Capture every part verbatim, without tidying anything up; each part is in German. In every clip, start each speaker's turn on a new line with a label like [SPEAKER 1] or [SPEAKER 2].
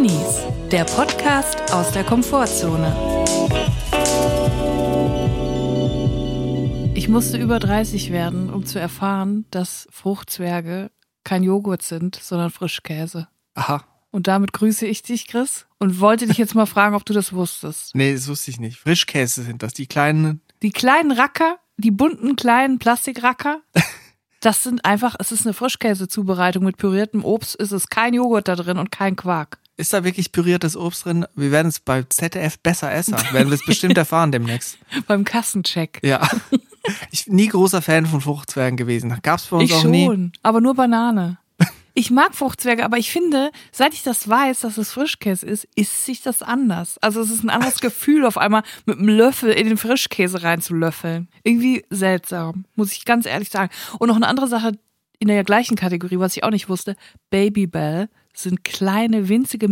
[SPEAKER 1] Drinis, der Podcast aus der Komfortzone. Ich musste über dreißig werden, um zu erfahren, dass Fruchtzwerge kein Joghurt sind, sondern Frischkäse.
[SPEAKER 2] Aha.
[SPEAKER 1] Und damit grüße ich dich, Chris, und wollte dich jetzt mal fragen, ob du das wusstest.
[SPEAKER 2] Nee, das wusste ich nicht. Frischkäse sind das, die kleinen...
[SPEAKER 1] Die kleinen Racker, die bunten kleinen Plastikracker, das sind einfach, es ist eine Frischkäsezubereitung mit püriertem Obst, es ist kein Joghurt da drin und kein Quark.
[SPEAKER 2] Ist da wirklich püriertes Obst drin? Wir werden es bei Z D F besser essen. Werden wir es bestimmt erfahren demnächst.
[SPEAKER 1] Beim Kassencheck.
[SPEAKER 2] Ja. Ich bin nie großer Fan von Fruchtzwergen gewesen. Gab's bei uns
[SPEAKER 1] ich
[SPEAKER 2] auch
[SPEAKER 1] schon,
[SPEAKER 2] nie.
[SPEAKER 1] Aber nur Banane. Ich mag Fruchtzwerge, aber ich finde, seit ich das weiß, dass es Frischkäse ist, isst sich das anders. Also es ist ein anderes Gefühl, auf einmal mit einem Löffel in den Frischkäse reinzulöffeln. Irgendwie seltsam, muss ich ganz ehrlich sagen. Und noch eine andere Sache in der gleichen Kategorie, was ich auch nicht wusste, Babybel sind kleine, winzige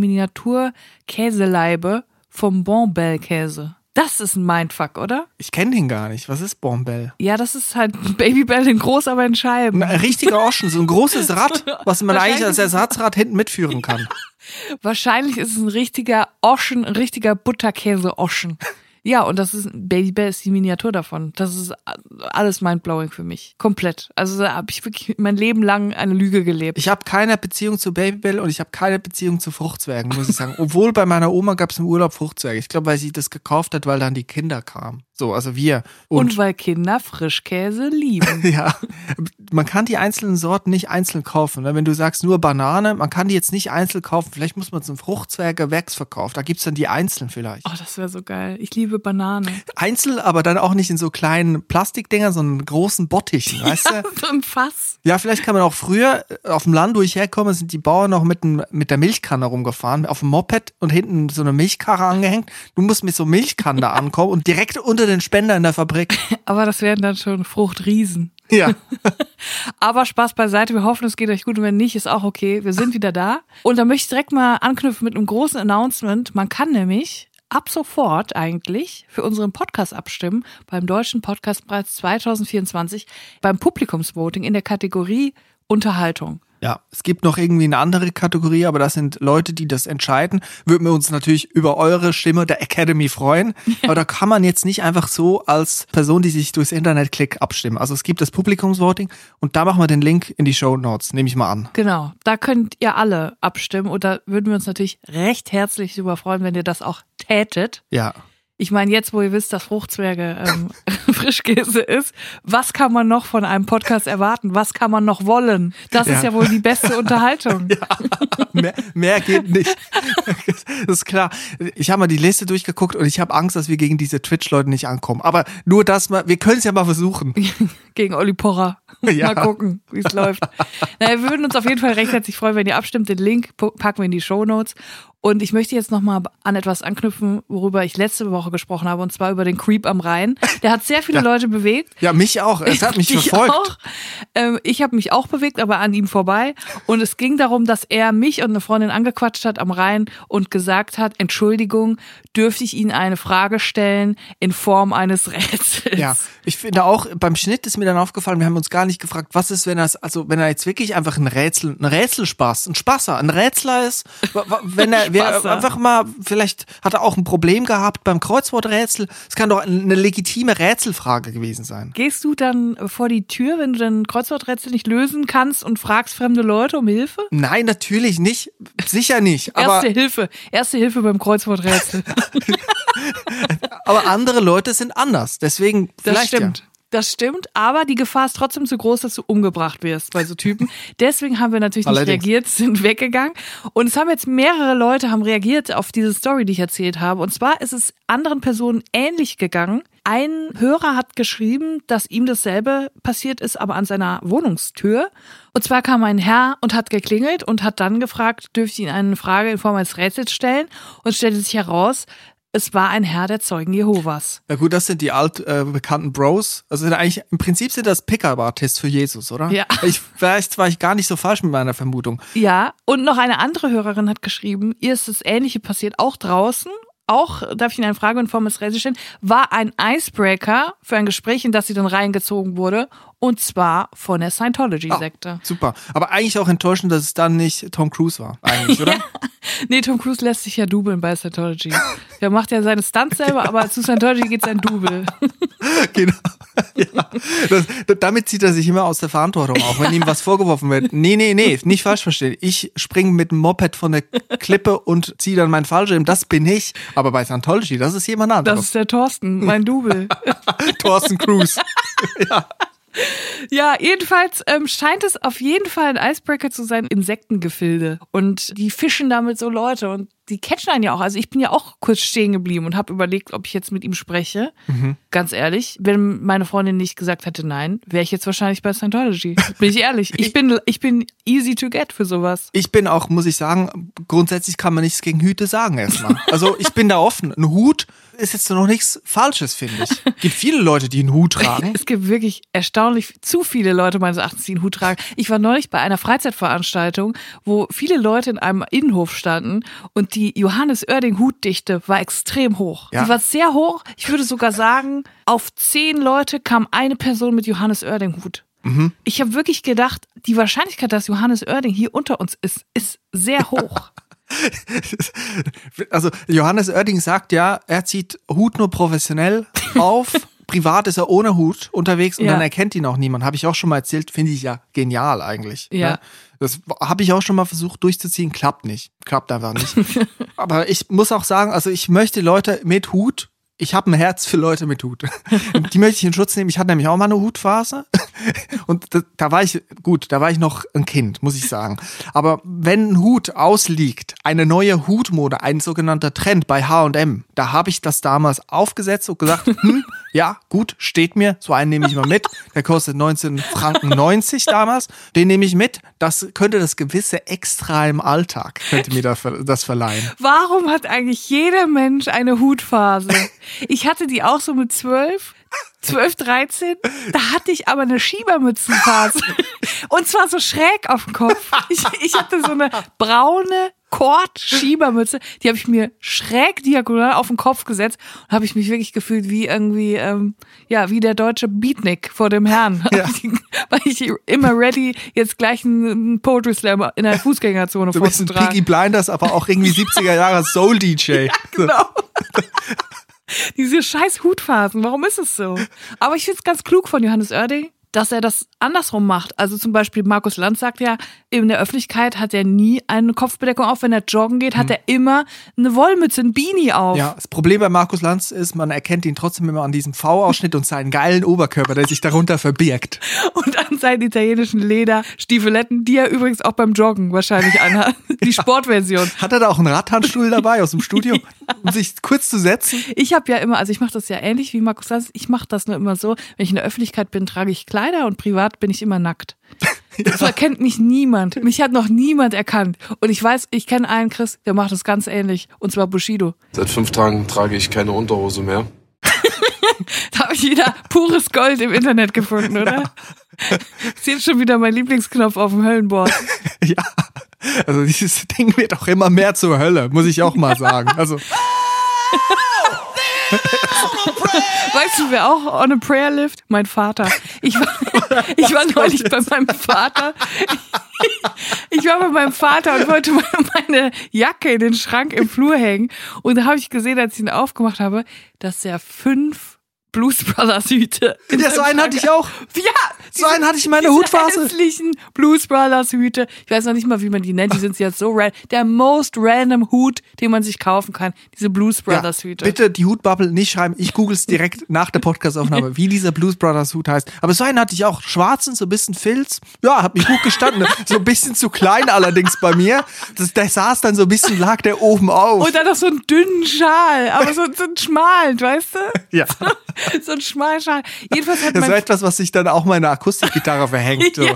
[SPEAKER 1] Miniatur-Käseleibe vom Bonbell-Käse. Das ist ein Mindfuck, oder?
[SPEAKER 2] Ich kenne den gar nicht. Was ist Bonbell?
[SPEAKER 1] Ja, das ist halt Babybel in groß, aber in Scheiben.
[SPEAKER 2] Ein richtiger Oschen, so ein großes Rad, was man eigentlich als Ersatzrad hinten mitführen kann.
[SPEAKER 1] Wahrscheinlich ist es ein richtiger Oschen, ein richtiger Butterkäse-Oschen. Ja, und das ist, Babybel ist die Miniatur davon. Das ist alles mindblowing für mich. Komplett. Also da habe ich wirklich mein Leben lang eine Lüge gelebt.
[SPEAKER 2] Ich habe keine Beziehung zu Babybel und ich habe keine Beziehung zu Fruchtzwergen, muss ich sagen. Obwohl bei meiner Oma gab es im Urlaub Fruchtzwerge. Ich glaube, weil sie das gekauft hat, weil dann die Kinder kamen. So, also wir.
[SPEAKER 1] Und,
[SPEAKER 2] und
[SPEAKER 1] weil Kinder Frischkäse lieben.
[SPEAKER 2] Ja, man kann die einzelnen Sorten nicht einzeln kaufen. Wenn du sagst nur Banane, man kann die jetzt nicht einzeln kaufen. Vielleicht muss man zum Fruchtzwerge-Gewächs verkaufen. Da gibt's dann die einzeln vielleicht.
[SPEAKER 1] Oh, das wäre so geil. Ich liebe Banane.
[SPEAKER 2] Einzeln, aber dann auch nicht in so kleinen Plastikdinger, sondern in großen Bottichen, weißt
[SPEAKER 1] ja,
[SPEAKER 2] du?
[SPEAKER 1] So ein Fass.
[SPEAKER 2] Ja, vielleicht kann man auch früher, auf dem Land, wo ich herkomme, sind die Bauern noch mit, dem, mit der Milchkanne rumgefahren, auf dem Moped und hinten so eine Milchkarre angehängt. Du musst mit so Milchkannen da ankommen und direkt unter den Spender in der Fabrik.
[SPEAKER 1] Aber das wären dann schon Fruchtriesen.
[SPEAKER 2] Ja.
[SPEAKER 1] Aber Spaß beiseite, wir hoffen, es geht euch gut und wenn nicht, ist auch okay. Wir sind wieder da. Und da möchte ich direkt mal anknüpfen mit einem großen Announcement. Man kann nämlich ab sofort eigentlich für unseren Podcast abstimmen beim Deutschen Podcastpreis zwanzig vierundzwanzig beim Publikumsvoting in der Kategorie Unterhaltung.
[SPEAKER 2] Ja, es gibt noch irgendwie eine andere Kategorie, aber das sind Leute, die das entscheiden. Würden wir uns natürlich über eure Stimme der Academy freuen. Ja. Aber da kann man jetzt nicht einfach so als Person, die sich durchs Internet klickt, abstimmen. Also es gibt das Publikumsvoting und da machen wir den Link in die Shownotes, nehme ich mal an.
[SPEAKER 1] Genau, da könnt ihr alle abstimmen und da würden wir uns natürlich recht herzlich darüber freuen, wenn ihr das auch tätet.
[SPEAKER 2] Ja.
[SPEAKER 1] Ich meine, jetzt, wo ihr wisst, dass Fruchtzwerge ähm, Frischkäse ist, was kann man noch von einem Podcast erwarten? Was kann man noch wollen? Das ja. ist ja wohl die beste Unterhaltung.
[SPEAKER 2] Ja, mehr, mehr geht nicht. Das ist klar. Ich habe mal die Liste durchgeguckt und ich habe Angst, dass wir gegen diese Twitch-Leute nicht ankommen. Aber nur das mal, wir können es ja mal versuchen.
[SPEAKER 1] Gegen Olli Pocher. Ja. Mal gucken, wie es läuft. Naja, wir würden uns auf jeden Fall recht herzlich freuen, wenn ihr abstimmt. Den Link packen wir in die Shownotes. Und ich möchte jetzt nochmal an etwas anknüpfen, worüber ich letzte Woche gesprochen habe, und zwar über den Creep am Rhein. Der hat sehr viele ja. Leute bewegt.
[SPEAKER 2] Ja, mich auch. Es hat mich
[SPEAKER 1] ich
[SPEAKER 2] verfolgt.
[SPEAKER 1] Auch. Ähm, ich habe mich auch bewegt, aber an ihm vorbei. Und es ging darum, dass er mich und eine Freundin angequatscht hat am Rhein und gesagt hat, Entschuldigung, dürfte ich Ihnen eine Frage stellen in Form eines Rätsels?
[SPEAKER 2] Ja, ich finde auch, beim Schnitt ist mir dann aufgefallen, wir haben uns gar nicht gefragt, was ist, wenn er, also wenn er jetzt wirklich einfach ein Rätsel, ein Rätselspaß, ein Spaßer, ein Rätsler ist, wenn er wir einfach mal, vielleicht hat er auch ein Problem gehabt beim Kreuzworträtsel. Es kann doch eine legitime Rätselfrage gewesen sein.
[SPEAKER 1] Gehst du dann vor die Tür, wenn du dann Kreuzworträtsel nicht lösen kannst und fragst fremde Leute um Hilfe?
[SPEAKER 2] Nein, natürlich nicht. Sicher nicht. Aber
[SPEAKER 1] Erste Hilfe. Erste Hilfe beim Kreuzworträtsel.
[SPEAKER 2] Aber andere Leute sind anders. Deswegen vielleicht
[SPEAKER 1] das stimmt.
[SPEAKER 2] Ja.
[SPEAKER 1] Das stimmt, aber die Gefahr ist trotzdem zu groß, dass du umgebracht wirst bei so Typen. Deswegen haben wir natürlich nicht
[SPEAKER 2] Allerdings.
[SPEAKER 1] reagiert, sind weggegangen. Und es haben jetzt mehrere Leute haben reagiert auf diese Story, die ich erzählt habe. Und zwar ist es anderen Personen ähnlich gegangen. Ein Hörer hat geschrieben, dass ihm dasselbe passiert ist, aber an seiner Wohnungstür. Und zwar kam ein Herr und hat geklingelt und hat dann gefragt, dürfte ich Ihnen eine Frage in Form eines Rätsels stellen? Und stellte sich heraus, es war ein Herr der Zeugen Jehovas.
[SPEAKER 2] Ja gut, das sind die alt äh, bekannten Bros. Also sind eigentlich im Prinzip sind das Pickup-Artists für Jesus, oder?
[SPEAKER 1] Ja.
[SPEAKER 2] Ich, vielleicht war ich gar nicht so falsch mit meiner Vermutung.
[SPEAKER 1] Ja, und noch eine andere Hörerin hat geschrieben, ihr ist das Ähnliche passiert, auch draußen. Auch, darf ich Ihnen eine Frage in Form des Rätsels stellen, war ein Icebreaker für ein Gespräch, in das sie dann reingezogen wurde Und zwar von der Scientology-Sekte.
[SPEAKER 2] Oh, super. Aber eigentlich auch enttäuschend, dass es dann nicht Tom Cruise war, eigentlich, oder?
[SPEAKER 1] Ja. Nee, Tom Cruise lässt sich ja dubeln bei Scientology. Der macht ja seine Stunts selber, aber zu Scientology geht sein Double.
[SPEAKER 2] Genau. Ja. Das, damit zieht er sich immer aus der Verantwortung auf, wenn ihm was vorgeworfen wird. Nee, nee, nee, nicht falsch verstehen. Ich springe mit dem Moped von der Klippe und ziehe dann meinen Fallschirm. Das bin ich. Aber bei Scientology, das ist jemand anderes.
[SPEAKER 1] Das ist der Thorsten, mein Double.
[SPEAKER 2] Thorsten Cruise. Ja.
[SPEAKER 1] Ja, jedenfalls ähm, scheint es auf jeden Fall ein Icebreaker zu sein, Insektengefilde. Und die fischen damit so Leute und die catchen einen ja auch. Also ich bin ja auch kurz stehen geblieben und habe überlegt, ob ich jetzt mit ihm spreche. Mhm. Ganz ehrlich, wenn meine Freundin nicht gesagt hätte nein, wäre ich jetzt wahrscheinlich bei Scientology. Bin ich ehrlich. Ich bin, ich bin easy to get für sowas.
[SPEAKER 2] Ich bin auch, muss ich sagen, grundsätzlich kann man nichts gegen Hüte sagen erstmal. Also ich bin da offen. Ein Hut ist jetzt noch nichts Falsches, finde ich. Es gibt viele Leute, die einen Hut tragen.
[SPEAKER 1] Es gibt wirklich erstaunlich zu viele Leute meines Erachtens, die einen Hut tragen. Ich war neulich bei einer Freizeitveranstaltung, wo viele Leute in einem Innenhof standen und die Johannes Oerding Hutdichte war extrem hoch. Ja. Sie war sehr hoch. Ich würde sogar sagen, auf zehn Leute kam eine Person mit Johannes Oerding Hut. Mhm. Ich habe wirklich gedacht, die Wahrscheinlichkeit, dass Johannes Oerding hier unter uns ist, ist sehr hoch.
[SPEAKER 2] Also Johannes Oerding sagt ja, er zieht Hut nur professionell auf. Privat ist er ohne Hut unterwegs und ja. dann erkennt ihn auch niemand. Habe ich auch schon mal erzählt, finde ich ja genial eigentlich.
[SPEAKER 1] Ja.
[SPEAKER 2] Ne? Das habe ich auch schon mal versucht durchzuziehen, klappt nicht. Klappt einfach nicht. Aber ich muss auch sagen, also ich möchte Leute mit Hut, ich habe ein Herz für Leute mit Hut. Die möchte ich in Schutz nehmen. Ich hatte nämlich auch mal eine Hutphase und da, da war ich, gut, da war ich noch ein Kind, muss ich sagen. Aber wenn ein Hut ausliegt, eine neue Hutmode, ein sogenannter Trend bei H und M, da habe ich das damals aufgesetzt und gesagt, hm, ja, gut, steht mir, so einen nehme ich mal mit. Der kostet neunzehn Franken neunzig damals. Den nehme ich mit. Das könnte das gewisse Extra im Alltag, könnte mir das verleihen.
[SPEAKER 1] Warum hat eigentlich jeder Mensch eine Hutphase? Ich hatte die auch so mit zwölf. zwölf, dreizehn, da hatte ich aber eine Schiebermützenphase. Und zwar so schräg auf dem Kopf. Ich, ich hatte so eine braune Kord-Schiebermütze, die habe ich mir schräg diagonal auf den Kopf gesetzt und habe ich mich wirklich gefühlt wie irgendwie, ähm, ja, wie der deutsche Beatnik vor dem Herrn. Ja. Weil ich immer ready, jetzt gleich einen Poetry Slam in der Fußgängerzone
[SPEAKER 2] so
[SPEAKER 1] vorzutragen.
[SPEAKER 2] So ein Peaky Blinders, aber auch irgendwie siebziger Jahre Soul-D J.
[SPEAKER 1] Ja, genau. Diese scheiß Hutphasen, warum ist es so? Aber ich finde es ganz klug von Johannes Oerding, dass er das andersrum macht. Also zum Beispiel Markus Lanz sagt ja, in der Öffentlichkeit hat er nie eine Kopfbedeckung auf. Wenn er joggen geht, hat mhm. er immer eine Wollmütze, ein Beanie auf.
[SPEAKER 2] Ja, das Problem bei Markus Lanz ist, man erkennt ihn trotzdem immer an diesem V-Ausschnitt und seinen geilen Oberkörper, der sich darunter verbirgt.
[SPEAKER 1] Und an seinen italienischen Lederstiefeletten, die er übrigens auch beim Joggen wahrscheinlich anhat. Die ja. Sportversion.
[SPEAKER 2] Hat er da auch einen Radhandstuhl dabei aus dem Studio, um sich kurz zu setzen?
[SPEAKER 1] Ich habe ja immer, also ich mache das ja ähnlich wie Markus Lanz, ich mache das nur immer so, wenn ich in der Öffentlichkeit bin, trage ich Kleider und privat bin ich immer nackt. Ja. So erkennt mich niemand. Mich hat noch niemand erkannt. Und ich weiß, ich kenne einen Chris, der macht das ganz ähnlich. Und zwar Bushido.
[SPEAKER 3] Seit fünf Tagen trage ich keine Unterhose mehr.
[SPEAKER 1] Da habe ich wieder pures Gold im Internet gefunden, oder? Ja. Ist jetzt schon wieder mein Lieblingsknopf auf dem Höllenboard.
[SPEAKER 2] Ja, also dieses Ding wird auch immer mehr zur Hölle, muss ich auch mal sagen. Also...
[SPEAKER 1] Weißt du, wer auch on a prayer lived? Mein Vater. Ich war, ich war neulich bei meinem Vater. Ich war bei meinem Vater und wollte meine Jacke in den Schrank im Flur hängen. Und da habe ich gesehen, als ich ihn aufgemacht habe, dass er fünf Blues Brothers Hüte.
[SPEAKER 2] Ja, so einen hatte ich auch.
[SPEAKER 1] Ja,
[SPEAKER 2] so einen hatte ich in meiner Hutphase.
[SPEAKER 1] Die hässlichen Blues Brothers Hüte. Ich weiß noch nicht mal, wie man die nennt. Die sind jetzt so random. Der most random Hut, den man sich kaufen kann. Diese Blues Brothers Hüte.
[SPEAKER 2] Ja, bitte die Hutbubble nicht schreiben. Ich google es direkt nach der Podcastaufnahme, wie dieser Blues Brothers Hut heißt. Aber so einen hatte ich auch. Schwarzen, so ein bisschen Filz. Ja, hat mich gut gestanden. So ein bisschen zu klein allerdings bei mir. Das, der saß dann so ein bisschen, lag der oben auf.
[SPEAKER 1] Und dann noch so einen dünnen Schal. Aber so, so einen schmalen, weißt du?
[SPEAKER 2] Ja.
[SPEAKER 1] So ein Schmalschal. Jedenfalls hat
[SPEAKER 2] das
[SPEAKER 1] mein
[SPEAKER 2] ist etwas, was sich dann auch meine Akustikgitarre verhängt. So.
[SPEAKER 1] Ja.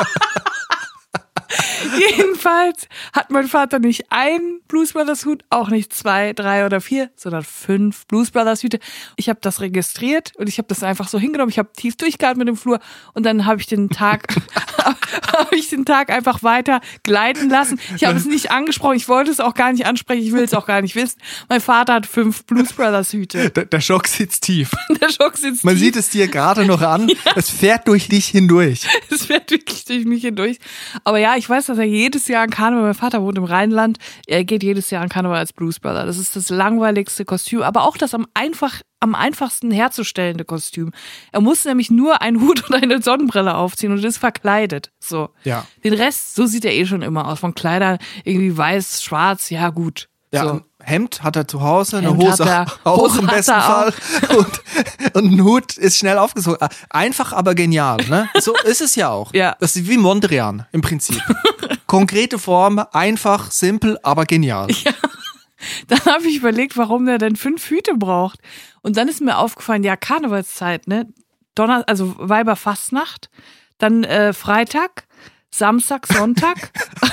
[SPEAKER 1] Jedenfalls hat mein Vater nicht einen Blues Brothers Hut, auch nicht zwei, drei oder vier, sondern fünf Blues Brothers Hüte. Ich habe das registriert und ich habe das einfach so hingenommen. Ich habe tief durchgeatmet im Flur und dann habe ich den Tag habe ich den Tag einfach weiter gleiten lassen. Ich habe es nicht angesprochen, ich wollte es auch gar nicht ansprechen, ich will es auch gar nicht wissen. Mein Vater hat fünf Blues Brothers Hüte.
[SPEAKER 2] Der, der Schock sitzt tief.
[SPEAKER 1] Der Schock sitzt
[SPEAKER 2] Man
[SPEAKER 1] tief.
[SPEAKER 2] sieht es dir gerade noch an, ja. Es fährt durch dich hindurch.
[SPEAKER 1] Es fährt wirklich durch mich hindurch. Aber ja, ich weiß, dass er jedes Jahr an Karneval, mein Vater wohnt im Rheinland, er geht jedes Jahr an Karneval als Blues Brother. Das ist das langweiligste Kostüm, aber auch das am einfach am einfachsten herzustellende Kostüm. Er muss nämlich nur einen Hut und eine Sonnenbrille aufziehen und ist verkleidet. So.
[SPEAKER 2] Ja.
[SPEAKER 1] Den Rest, so sieht er eh schon immer aus. Von Kleidern irgendwie weiß, schwarz, ja gut.
[SPEAKER 2] Ja,
[SPEAKER 1] so.
[SPEAKER 2] ein Hemd hat er zu Hause, eine
[SPEAKER 1] Hemd
[SPEAKER 2] Hose
[SPEAKER 1] hat er,
[SPEAKER 2] auch
[SPEAKER 1] Hose
[SPEAKER 2] im
[SPEAKER 1] hat
[SPEAKER 2] besten
[SPEAKER 1] er
[SPEAKER 2] Fall und, und ein Hut ist schnell aufgezogen. Einfach, aber genial, ne? So ist es ja auch.
[SPEAKER 1] Ja.
[SPEAKER 2] Das ist wie Mondrian im Prinzip. Konkrete Form, einfach, simpel, aber genial.
[SPEAKER 1] Ja. Dann habe ich überlegt, warum der denn fünf Hüte braucht. Und dann ist mir aufgefallen, ja, Karnevalszeit, ne? Donner, also Weiberfastnacht, dann äh, Freitag, Samstag, Sonntag,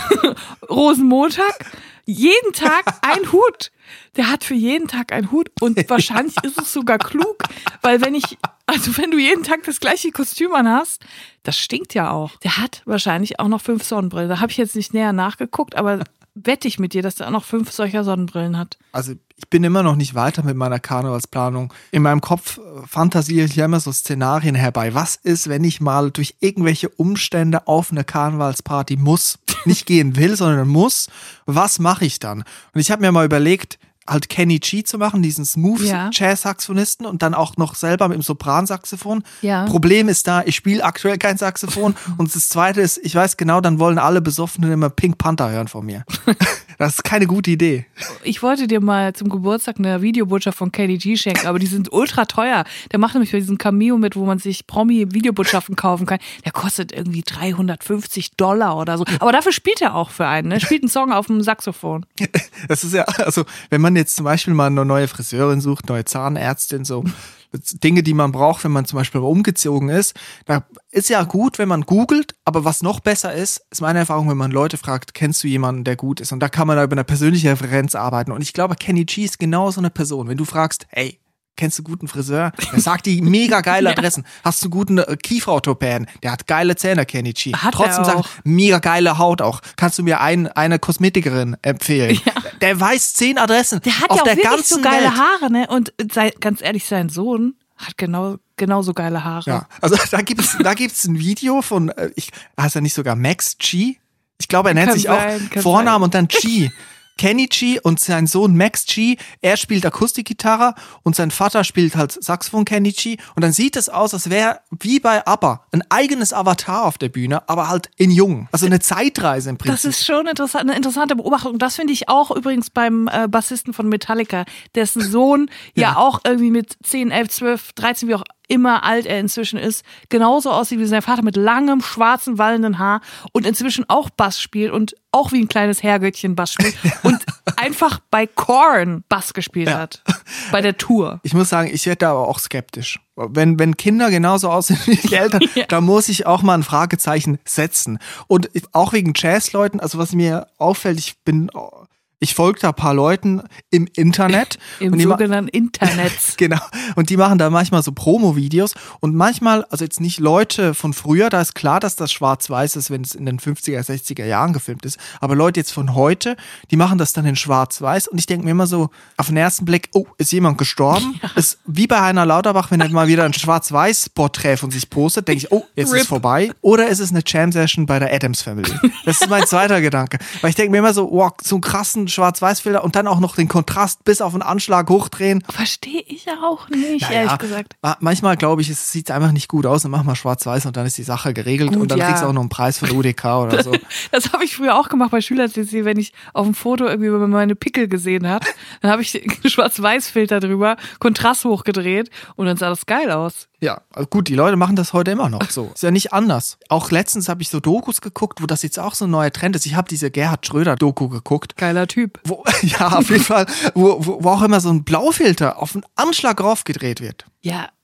[SPEAKER 1] Rosenmontag, jeden Tag ein Hut. Der hat für jeden Tag einen Hut und wahrscheinlich ist es sogar klug, weil wenn ich, also wenn du jeden Tag das gleiche Kostüm anhast, das stinkt ja auch. Der hat wahrscheinlich auch noch fünf Sonnenbrillen. Da habe ich jetzt nicht näher nachgeguckt, aber wette ich mit dir, dass der auch noch fünf solcher Sonnenbrillen hat.
[SPEAKER 2] Also ich bin immer noch nicht weiter mit meiner Karnevalsplanung. In meinem Kopf fantasiere ich ja immer so Szenarien herbei. Was ist, wenn ich mal durch irgendwelche Umstände auf eine Karnevalsparty muss? Nicht gehen will, sondern muss. Was mache ich dann? Und ich habe mir mal überlegt, halt Kenny G zu machen, diesen Smooth-Jazz-Saxophonisten und dann auch noch selber mit dem Sopransaxophon.
[SPEAKER 1] Ja.
[SPEAKER 2] Problem ist da, ich spiele aktuell kein Saxophon und das Zweite ist, ich weiß genau, dann wollen alle Besoffenen immer Pink Panther hören von mir. Das ist keine gute Idee.
[SPEAKER 1] Ich wollte dir mal zum Geburtstag eine Videobotschaft von Kenny G schenken, aber die sind ultra teuer. Der macht nämlich bei diesem Cameo mit, wo man sich Promi-Videobotschaften kaufen kann. Der kostet irgendwie dreihundertfünfzig Dollar oder so. Aber dafür spielt er auch für einen, ne? Spielt einen Song auf dem Saxophon.
[SPEAKER 2] Das ist ja, also, wenn man jetzt zum Beispiel mal eine neue Friseurin sucht, neue Zahnärztin, so Dinge, die man braucht, wenn man zum Beispiel umgezogen ist, da ist ja gut, wenn man googelt, aber was noch besser ist, ist meine Erfahrung, wenn man Leute fragt, kennst du jemanden, der gut ist? Und da kann man da über eine persönliche Referenz arbeiten. Und ich glaube, Kenny G ist genau so eine Person. Wenn du fragst, hey, kennst du einen guten Friseur? Der sagt die mega geile Adressen. Hast du einen guten äh, Kieferorthopäden? Der hat geile Zähne, Kenny G.
[SPEAKER 1] Hat
[SPEAKER 2] Trotzdem
[SPEAKER 1] er auch.
[SPEAKER 2] sagt, mega geile Haut auch. Kannst du mir ein, eine Kosmetikerin empfehlen?
[SPEAKER 1] Ja.
[SPEAKER 2] Der weiß zehn Adressen
[SPEAKER 1] Der hat
[SPEAKER 2] auf
[SPEAKER 1] ja auch
[SPEAKER 2] der
[SPEAKER 1] wirklich
[SPEAKER 2] ganzen
[SPEAKER 1] so geile
[SPEAKER 2] Welt.
[SPEAKER 1] Haare, ne? Und sei, ganz ehrlich, sein Sohn hat genau genauso geile Haare.
[SPEAKER 2] Ja, also da gibt's da gibt's ein Video von, äh, ich, heißt er nicht sogar Max G? Ich glaube, er nennt
[SPEAKER 1] Kann
[SPEAKER 2] sich
[SPEAKER 1] sein,
[SPEAKER 2] auch
[SPEAKER 1] kann
[SPEAKER 2] Vornamen
[SPEAKER 1] sein.
[SPEAKER 2] und dann G. Kenny G und sein Sohn Max G, er spielt Akustikgitarre und sein Vater spielt halt Saxophon, Kenny G. Und dann sieht es aus, als wäre wie bei ABBA ein eigenes Avatar auf der Bühne, aber halt in jung. Also eine Zeitreise im Prinzip.
[SPEAKER 1] Das ist schon interessant, eine interessante Beobachtung. Das finde ich auch übrigens beim äh, Bassisten von Metallica, dessen Sohn ja. ja auch irgendwie mit zehn, elf, zwölf, dreizehn, wie auch immer alt er inzwischen ist, genauso aussieht wie sein Vater mit langem, schwarzen, wallenden Haar und inzwischen auch Bass spielt und auch wie ein kleines Herrgöttchen Bass spielt und einfach bei Korn Bass gespielt
[SPEAKER 2] Ja.
[SPEAKER 1] hat. Bei der Tour.
[SPEAKER 2] Ich muss sagen, ich werde da aber auch skeptisch. Wenn, wenn Kinder genauso aussehen wie die Eltern,
[SPEAKER 1] Ja.
[SPEAKER 2] da muss ich auch mal ein Fragezeichen setzen. Und auch wegen Jazzleuten, also was mir auffällt, ich bin, ich folge da ein paar Leuten im Internet.
[SPEAKER 1] Im
[SPEAKER 2] und die ma-
[SPEAKER 1] sogenannten Internet.
[SPEAKER 2] Genau. Und die machen da manchmal so Promo-Videos und manchmal, also jetzt nicht Leute von früher, da ist klar, dass das schwarz-weiß ist, wenn es in den fünfziger, sechziger Jahren gefilmt ist, aber Leute jetzt von heute, die machen das dann in schwarz-weiß und ich denke mir immer so, auf den ersten Blick, oh, ist jemand gestorben? Ja. Ist wie bei Heiner Lauterbach, wenn er mal wieder ein schwarz-weiß-Porträt von sich postet, denke ich, oh, jetzt
[SPEAKER 1] Rip.
[SPEAKER 2] ist vorbei. Oder ist es eine Jam-Session bei der Addams Family? Das ist mein zweiter Gedanke. Weil ich denke mir immer so, wow, so einen krassen Schwarz-Weiß-Filter und dann auch noch den Kontrast bis auf den Anschlag hochdrehen.
[SPEAKER 1] Verstehe ich auch nicht,
[SPEAKER 2] Ja,
[SPEAKER 1] ehrlich
[SPEAKER 2] ja.
[SPEAKER 1] gesagt.
[SPEAKER 2] Ma- Manchmal glaube ich, es sieht einfach nicht gut aus, dann mach mal schwarz-weiß und dann ist die Sache geregelt
[SPEAKER 1] Gut,
[SPEAKER 2] und dann
[SPEAKER 1] ja.
[SPEAKER 2] kriegst du auch noch einen Preis von U D K oder so.
[SPEAKER 1] Das habe ich früher auch gemacht bei Schüler-C C, wenn ich auf dem Foto irgendwie meine Pickel gesehen habe. Dann habe ich einen Schwarz-Weiß-Filter drüber, Kontrast hochgedreht und dann sah das geil aus.
[SPEAKER 2] Ja, also gut, die Leute machen das heute immer noch so. Ist ja nicht anders. Auch letztens habe ich so Dokus geguckt, wo das jetzt auch so ein neuer Trend ist. Ich habe diese Gerhard Schröder-Doku geguckt.
[SPEAKER 1] Geiler Typ.
[SPEAKER 2] Wo, ja, auf jeden Fall, wo, wo, wo auch immer so ein Blaufilter auf einen Anschlag raufgedreht wird.
[SPEAKER 1] Ja,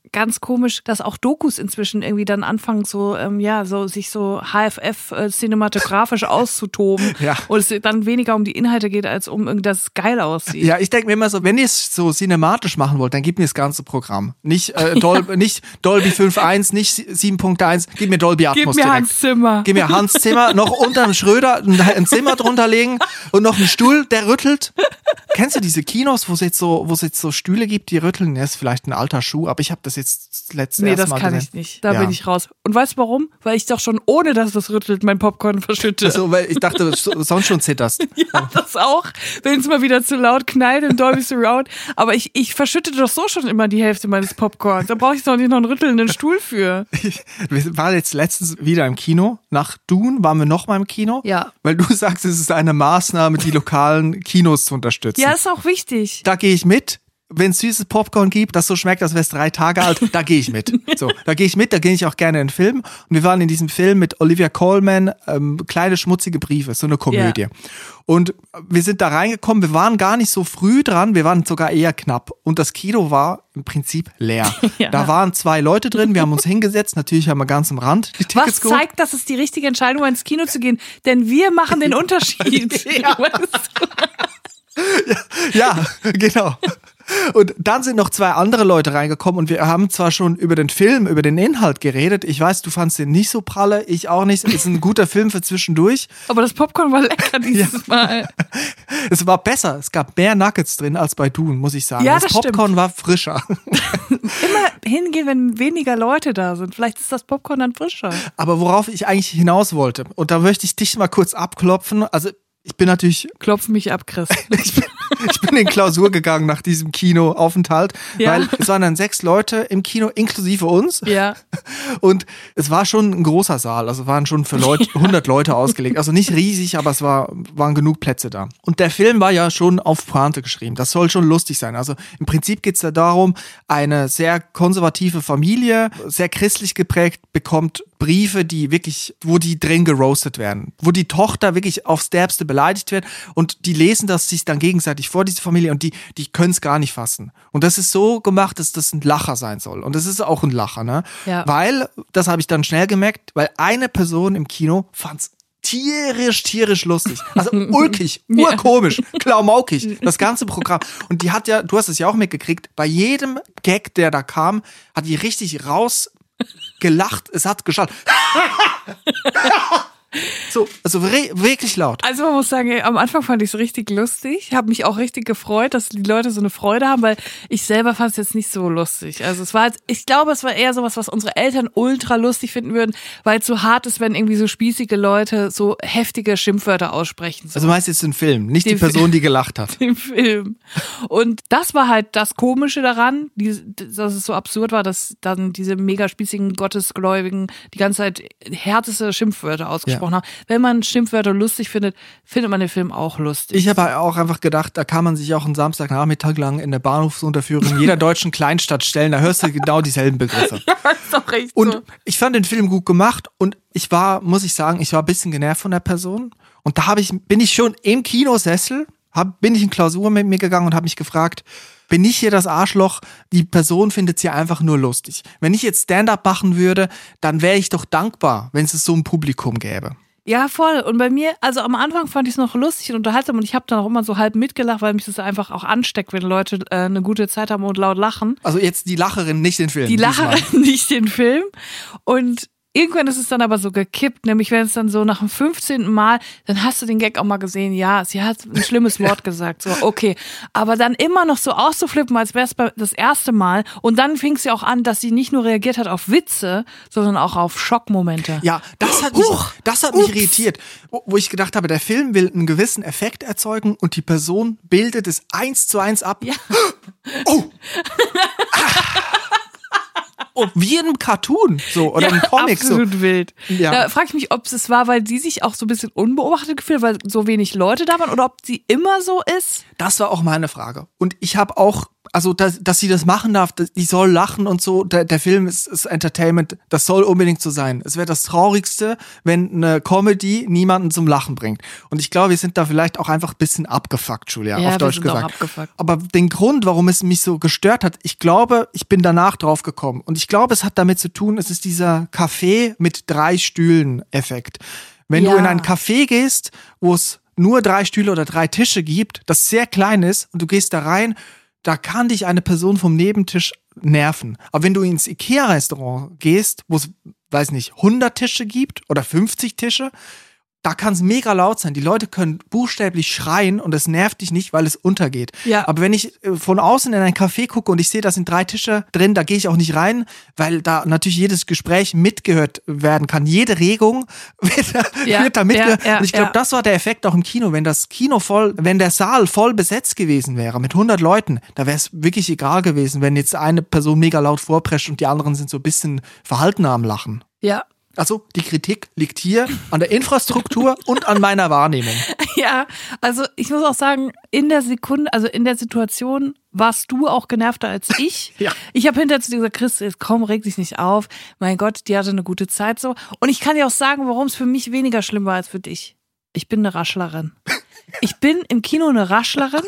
[SPEAKER 1] ganz komisch, dass auch Dokus inzwischen irgendwie dann anfangen, so, ähm, ja, so sich so H F F äh, cinematografisch auszutoben.
[SPEAKER 2] Ja.
[SPEAKER 1] Und es dann weniger um die Inhalte geht, als um irgendwas geil aussieht.
[SPEAKER 2] Ja, ich denke mir immer so, wenn ihr es so cinematisch machen wollt, dann gebt mir das ganze Programm. Nicht, äh, Dol- ja. nicht Dolby fünf Punkt eins, nicht sieben Punkt eins, gib mir Dolby Atmos
[SPEAKER 1] Gib mir
[SPEAKER 2] direkt.
[SPEAKER 1] Hans Zimmer.
[SPEAKER 2] Gib mir Hans Zimmer, noch unter dem Schröder ein Zimmer drunter legen und noch einen Stuhl, der rüttelt. Kennst du diese Kinos, wo es jetzt so, wo es jetzt so Stühle gibt, die rütteln? Ja, ist vielleicht ein alter Schuh, aber ich habe das jetzt das letzte
[SPEAKER 1] Nee,
[SPEAKER 2] erste
[SPEAKER 1] das
[SPEAKER 2] Mal
[SPEAKER 1] kann
[SPEAKER 2] gesehen.
[SPEAKER 1] ich nicht. Da
[SPEAKER 2] Ja.
[SPEAKER 1] bin ich raus. Und weißt du warum? Weil ich doch schon, ohne dass das rüttelt, mein Popcorn verschütte.
[SPEAKER 2] Also, weil ich dachte, so- sonst schon zitterst.
[SPEAKER 1] Ja, das auch, wenn es mal wieder zu laut knallt im Dolby Surround. Aber ich, ich verschütte doch so schon immer die Hälfte meines Popcorns. Da brauche ich doch nicht noch einen rüttelnden Stuhl für.
[SPEAKER 2] Wir waren jetzt letztens wieder im Kino. Nach Dune waren wir noch mal im Kino.
[SPEAKER 1] Ja.
[SPEAKER 2] Weil du sagst, es ist eine Maßnahme, die lokalen Kinos zu unterstützen.
[SPEAKER 1] Ja, ist auch wichtig.
[SPEAKER 2] Da gehe ich mit. Wenn es süßes Popcorn gibt, das so schmeckt, als wäre es drei Tage alt, da gehe ich mit. So, da gehe ich mit, da gehe ich auch gerne in den Film. Und wir waren in diesem Film mit Olivia Colman, ähm, kleine schmutzige Briefe, so eine Komödie.
[SPEAKER 1] Ja.
[SPEAKER 2] Und wir sind da reingekommen, wir waren gar nicht so früh dran, wir waren sogar eher knapp. Und das Kino war im Prinzip leer.
[SPEAKER 1] Ja.
[SPEAKER 2] Da waren zwei Leute drin, wir haben uns hingesetzt, natürlich haben wir ganz am Rand die
[SPEAKER 1] Was
[SPEAKER 2] Tickets geholt.
[SPEAKER 1] zeigt, dass es die richtige Entscheidung war, ins Kino zu gehen? Denn wir machen den Unterschied.
[SPEAKER 2] Ja. Ja, genau. Und dann sind noch zwei andere Leute reingekommen und wir haben zwar schon über den Film, über den Inhalt geredet. Ich weiß, du fandst den nicht so pralle, ich auch nicht. Es ist ein guter Film für zwischendurch.
[SPEAKER 1] Aber das Popcorn war lecker dieses
[SPEAKER 2] Ja.
[SPEAKER 1] Mal.
[SPEAKER 2] Es war besser. Es gab mehr Nuggets drin als bei Dune, muss ich sagen.
[SPEAKER 1] Ja,
[SPEAKER 2] das
[SPEAKER 1] das
[SPEAKER 2] Popcorn
[SPEAKER 1] stimmt.
[SPEAKER 2] war frischer.
[SPEAKER 1] Immer hingehen, wenn weniger Leute da sind. Vielleicht ist das Popcorn dann frischer.
[SPEAKER 2] Aber worauf ich eigentlich hinaus wollte, und da möchte ich dich mal kurz abklopfen. Also ich bin natürlich,
[SPEAKER 1] Klopf mich ab, Chris.
[SPEAKER 2] ich bin, ich bin in Klausur gegangen nach diesem Kinoaufenthalt,
[SPEAKER 1] Ja.
[SPEAKER 2] weil es waren dann sechs Leute im Kino, inklusive uns.
[SPEAKER 1] Ja.
[SPEAKER 2] Und es war schon ein großer Saal, also waren schon für Leute, hundert Leute ausgelegt. Also nicht riesig, aber es war, waren genug Plätze da. Und der Film war ja schon auf Pointe geschrieben. Das soll schon lustig sein. Also im Prinzip geht es da darum, eine sehr konservative Familie, sehr christlich geprägt, bekommt Briefe, die wirklich, wo die drin geroastet werden. Wo die Tochter wirklich aufs Derbste beleidigt wird und die lesen das sich dann gegenseitig vor, diese Familie, und die, die können es gar nicht fassen. Und das ist so gemacht, dass das ein Lacher sein soll. Und das ist auch ein Lacher, ne?
[SPEAKER 1] Ja.
[SPEAKER 2] Weil, das habe ich dann schnell gemerkt, weil eine Person im Kino fand's tierisch, tierisch lustig. Also ulkig, urkomisch, klamaukig, das ganze Programm. Und die hat ja, du hast es ja auch mitgekriegt, bei jedem Gag, der da kam, hat die richtig raus gelacht, es hat geschallt. So, also re- wirklich laut.
[SPEAKER 1] Also man muss sagen, ey, am Anfang fand ich es richtig lustig. Habe mich auch richtig gefreut, dass die Leute so eine Freude haben, weil ich selber fand es jetzt nicht so lustig. Also es war jetzt, ich glaube, es war eher sowas, was unsere Eltern ultra lustig finden würden, weil es so hart ist, wenn irgendwie so spießige Leute so heftige Schimpfwörter aussprechen. So
[SPEAKER 2] Also meinst du jetzt den Film, nicht die
[SPEAKER 1] Den
[SPEAKER 2] Person, die gelacht hat.
[SPEAKER 1] im Film. Und das war halt das Komische daran, die, dass es so absurd war, dass dann diese mega spießigen Gottesgläubigen die ganze Zeit härteste Schimpfwörter ausgesprochen haben. Wenn man Schimpfwörter lustig findet, findet man den Film auch lustig.
[SPEAKER 2] Ich habe auch einfach gedacht, da kann man sich auch einen Samstagnachmittag lang in der Bahnhofsunterführung jeder deutschen Kleinstadt stellen, da hörst du genau dieselben Begriffe.
[SPEAKER 1] Ja, ist doch recht
[SPEAKER 2] Und
[SPEAKER 1] so.
[SPEAKER 2] ich fand den Film gut gemacht und ich war, muss ich sagen, ich war ein bisschen genervt von der Person. Und da habe ich, bin ich schon im Kinosessel, hab, bin ich in Klausur mit mir gegangen und habe mich gefragt, bin ich hier das Arschloch? Die Person findet es ja einfach nur lustig. Wenn ich jetzt Stand-up machen würde, dann wäre ich doch dankbar, wenn es so ein Publikum gäbe.
[SPEAKER 1] Ja, voll. Und bei mir, also am Anfang fand ich es noch lustig und unterhaltsam und ich habe dann auch immer so halb mitgelacht, weil mich das einfach auch ansteckt, wenn Leute äh, eine gute Zeit haben und laut lachen.
[SPEAKER 2] Also jetzt die Lacherin, nicht den Film.
[SPEAKER 1] Die
[SPEAKER 2] diesmal.
[SPEAKER 1] Lacherin, nicht den Film. Und irgendwann ist es dann aber so gekippt, nämlich wenn es dann so nach dem fünfzehnten Mal, dann hast du den Gag auch mal gesehen, ja, sie hat ein schlimmes Wort gesagt, so, okay. Aber dann immer noch so auszuflippen, als wäre es das erste Mal. Und dann fing es ja auch an, dass sie nicht nur reagiert hat auf Witze, sondern auch auf Schockmomente.
[SPEAKER 2] Ja, das hat mich,
[SPEAKER 1] Huch,
[SPEAKER 2] das hat mich
[SPEAKER 1] ups.
[SPEAKER 2] irritiert. Wo, wo ich gedacht habe, der Film will einen gewissen Effekt erzeugen und die Person bildet es eins zu eins ab.
[SPEAKER 1] Ja.
[SPEAKER 2] Oh! Oh, wie in einem Cartoon, so, oder im Comic, so.
[SPEAKER 1] Absolut wild.
[SPEAKER 2] Ja.
[SPEAKER 1] Da frage ich mich, ob es war, weil sie sich auch so ein bisschen unbeobachtet gefühlt, weil so wenig Leute da waren, oder ob sie immer so ist.
[SPEAKER 2] Das war auch meine Frage. Und ich habe auch also dass, dass sie das machen darf, die soll lachen und so, der, der Film ist, ist Entertainment, das soll unbedingt so sein. Es wäre das Traurigste, wenn eine Comedy niemanden zum Lachen bringt. Und ich glaube, wir sind da vielleicht auch einfach ein bisschen abgefuckt, Julia,
[SPEAKER 1] ja,
[SPEAKER 2] auf Deutsch
[SPEAKER 1] wir sind
[SPEAKER 2] gesagt.
[SPEAKER 1] Auch abgefuckt.
[SPEAKER 2] Aber den Grund, warum es mich so gestört hat, ich glaube, ich bin danach drauf gekommen. Und ich glaube, es hat damit zu tun, es ist dieser Café mit drei Stühlen-Effekt. Wenn
[SPEAKER 1] ja.
[SPEAKER 2] du in ein Café gehst, wo es nur drei Stühle oder drei Tische gibt, das sehr klein ist und du gehst da rein, da kann dich eine Person vom Nebentisch nerven. Aber wenn du ins Ikea-Restaurant gehst, wo es, weiß nicht, hundert Tische gibt oder fünfzig Tische, da kann es mega laut sein. Die Leute können buchstäblich schreien und es nervt dich nicht, weil es untergeht.
[SPEAKER 1] Ja.
[SPEAKER 2] Aber wenn ich von außen in ein Café gucke und ich sehe, da sind drei Tische drin, da gehe ich auch nicht rein, weil da natürlich jedes Gespräch mitgehört werden kann. Jede Regung wird da,
[SPEAKER 1] ja.
[SPEAKER 2] wird da mitgehört.
[SPEAKER 1] Ja, ja,
[SPEAKER 2] und ich glaube,
[SPEAKER 1] ja.
[SPEAKER 2] das war der Effekt auch im Kino. Wenn das Kino voll, wenn der Saal voll besetzt gewesen wäre mit hundert Leuten, da wäre es wirklich egal gewesen, wenn jetzt eine Person mega laut vorprescht und die anderen sind so ein bisschen verhaltener am Lachen.
[SPEAKER 1] Ja.
[SPEAKER 2] Also die Kritik liegt hier an der Infrastruktur und an meiner Wahrnehmung.
[SPEAKER 1] Ja, also ich muss auch sagen, in der Sekunde, also in der Situation warst du auch genervter als ich.
[SPEAKER 2] Ja.
[SPEAKER 1] Ich habe hinterher zu dir gesagt, Chris, jetzt komm, reg dich nicht auf. Mein Gott, die hatte eine gute Zeit so. Und ich kann dir auch sagen, warum es für mich weniger schlimm war als für dich. Ich bin eine Raschlerin. Ich bin im Kino eine Raschlerin.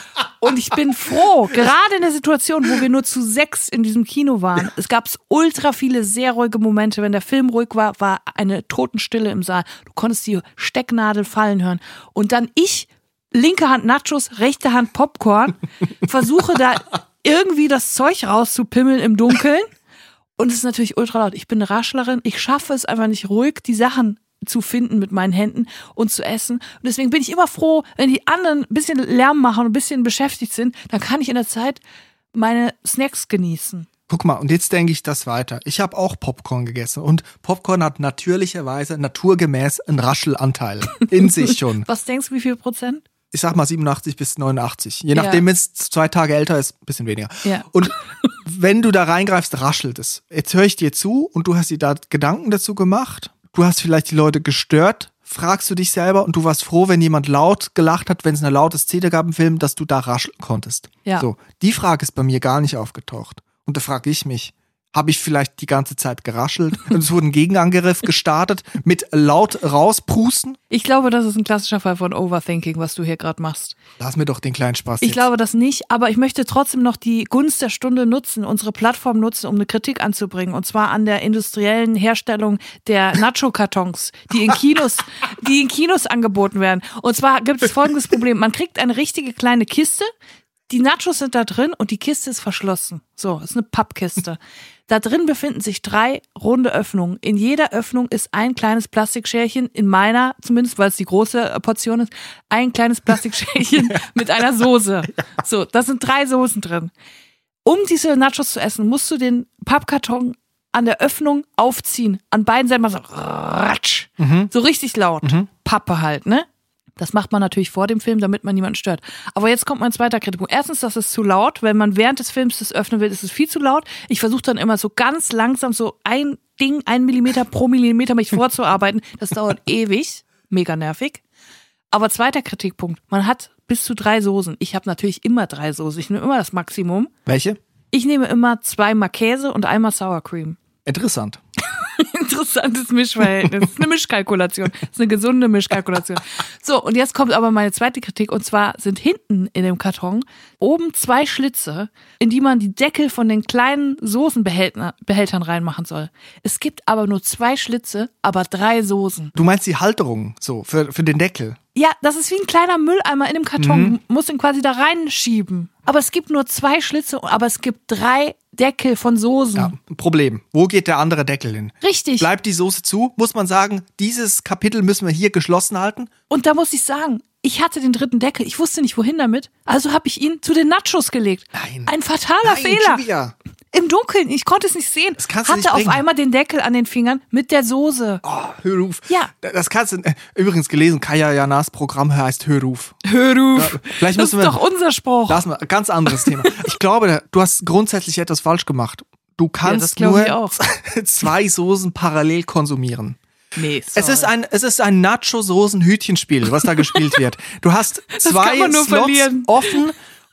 [SPEAKER 1] Und ich bin froh, gerade in der Situation, wo wir nur zu sechs in diesem Kino waren. Es gab ultra viele sehr ruhige Momente. Wenn der Film ruhig war, war eine Totenstille im Saal. Du konntest die Stecknadel fallen hören. Und dann ich, linke Hand Nachos, rechte Hand Popcorn, versuche da irgendwie das Zeug rauszupimmeln im Dunkeln. Und es ist natürlich ultra laut. Ich bin eine Raschlerin. Ich schaffe es einfach nicht ruhig, die Sachen zu finden mit meinen Händen und zu essen. Und deswegen bin ich immer froh, wenn die anderen ein bisschen Lärm machen und ein bisschen beschäftigt sind, dann kann ich in der Zeit meine Snacks genießen.
[SPEAKER 2] Guck mal, und jetzt denke ich das weiter. Ich habe auch Popcorn gegessen und Popcorn hat natürlicherweise, naturgemäß einen Raschelanteil in sich schon.
[SPEAKER 1] Was denkst du, wie viel Prozent?
[SPEAKER 2] Ich sag mal siebenundachtzig bis neunundachtzig. Je nachdem,
[SPEAKER 1] Ja.
[SPEAKER 2] wenn es zwei Tage älter ist, ein bisschen weniger.
[SPEAKER 1] Ja.
[SPEAKER 2] Und wenn du da reingreifst, raschelt es. Jetzt höre ich dir zu und du hast dir da Gedanken dazu gemacht. Du hast vielleicht die Leute gestört, fragst du dich selber und du warst froh, wenn jemand laut gelacht hat, wenn es eine laute Szene gab im Film, dass du da rascheln konntest.
[SPEAKER 1] Ja.
[SPEAKER 2] So, die Frage ist bei mir gar nicht aufgetaucht. Und da frage ich mich, habe ich vielleicht die ganze Zeit geraschelt und es wurde ein Gegenangriff gestartet mit laut rausprusten?
[SPEAKER 1] Ich glaube, das ist ein klassischer Fall von Overthinking, was du hier gerade machst.
[SPEAKER 2] Lass mir doch den kleinen Spaß
[SPEAKER 1] Ich
[SPEAKER 2] jetzt.
[SPEAKER 1] glaube das nicht, aber ich möchte trotzdem noch die Gunst der Stunde nutzen, unsere Plattform nutzen, um eine Kritik anzubringen. Und zwar an der industriellen Herstellung der Nacho-Kartons, die in Kinos, die in Kinos angeboten werden. Und zwar gibt es folgendes Problem. Man kriegt eine richtige kleine Kiste, die Nachos sind da drin und die Kiste ist verschlossen. So, ist eine Pappkiste. Da drin befinden sich drei runde Öffnungen. In jeder Öffnung ist ein kleines Plastikscherchen, in meiner, zumindest weil es die große Portion ist, ein kleines Plastikscherchen mit einer Soße. So, da sind drei Soßen drin. Um diese Nachos zu essen, musst du den Pappkarton an der Öffnung aufziehen. An beiden Seiten mal so ratsch.
[SPEAKER 2] Mhm.
[SPEAKER 1] So richtig laut.
[SPEAKER 2] Mhm.
[SPEAKER 1] Pappe halt, ne? Das macht man natürlich vor dem Film, damit man niemanden stört. Aber jetzt kommt mein zweiter Kritikpunkt. Erstens, das ist zu laut. Wenn man während des Films das öffnen will, ist es viel zu laut. Ich versuche dann immer so ganz langsam so ein Ding, ein Millimeter pro Millimeter mich vorzuarbeiten. Das dauert ewig. Mega nervig. Aber zweiter Kritikpunkt. Man hat bis zu drei Soßen. Ich habe natürlich immer drei Soßen. Ich nehme immer das Maximum.
[SPEAKER 2] Welche?
[SPEAKER 1] Ich nehme immer zweimal Käse und einmal Sour Cream.
[SPEAKER 2] Interessant.
[SPEAKER 1] Interessantes Mischverhältnis. Das ist eine Mischkalkulation. Das ist eine gesunde Mischkalkulation. So, und jetzt kommt aber meine zweite Kritik. Und zwar sind hinten in dem Karton oben zwei Schlitze, in die man die Deckel von den kleinen Soßenbehältern reinmachen soll. Es gibt aber nur zwei Schlitze, aber drei Soßen.
[SPEAKER 2] Du meinst die Halterung so für, für den Deckel?
[SPEAKER 1] Ja, das ist wie ein kleiner Mülleimer in dem Karton.
[SPEAKER 2] Mhm.
[SPEAKER 1] Du musst ihn quasi da reinschieben. Aber es gibt nur zwei Schlitze, aber es gibt drei Deckel von Soßen.
[SPEAKER 2] Ja, Problem. Wo geht der andere Deckel hin?
[SPEAKER 1] Richtig.
[SPEAKER 2] Bleibt die Soße zu? Muss man sagen, dieses Kapitel müssen wir hier geschlossen halten?
[SPEAKER 1] Und da muss ich sagen, ich hatte den dritten Deckel. Ich wusste nicht, wohin damit. Also habe ich ihn zu den Nachos gelegt.
[SPEAKER 2] Nein.
[SPEAKER 1] Ein fataler
[SPEAKER 2] Nein,
[SPEAKER 1] Fehler.
[SPEAKER 2] Julia.
[SPEAKER 1] Im Dunkeln. Ich konnte es nicht sehen.
[SPEAKER 2] Das kannst du
[SPEAKER 1] hatte
[SPEAKER 2] nicht
[SPEAKER 1] auf
[SPEAKER 2] bringen.
[SPEAKER 1] einmal den Deckel an den Fingern mit der Soße.
[SPEAKER 2] Oh, Hörruf.
[SPEAKER 1] Ja.
[SPEAKER 2] Das kannst du, äh, übrigens gelesen, Kaya Janas Programm heißt Hörruf.
[SPEAKER 1] Hörruf.
[SPEAKER 2] Ja, vielleicht
[SPEAKER 1] das
[SPEAKER 2] müssen
[SPEAKER 1] ist
[SPEAKER 2] wir,
[SPEAKER 1] doch unser Spruch.
[SPEAKER 2] Lass mal, ganz anderes Thema. Ich glaube, du hast grundsätzlich etwas falsch gemacht. Du
[SPEAKER 1] Ja, das
[SPEAKER 2] kannst
[SPEAKER 1] glaube ich
[SPEAKER 2] nur
[SPEAKER 1] auch.
[SPEAKER 2] zwei Soßen parallel konsumieren.
[SPEAKER 1] Nee,
[SPEAKER 2] Es ist ein, es ist ein Nacho-Soßen-Hütchenspiel, was da gespielt wird. Du hast zwei
[SPEAKER 1] kann man nur
[SPEAKER 2] Slots
[SPEAKER 1] verlieren.
[SPEAKER 2] offen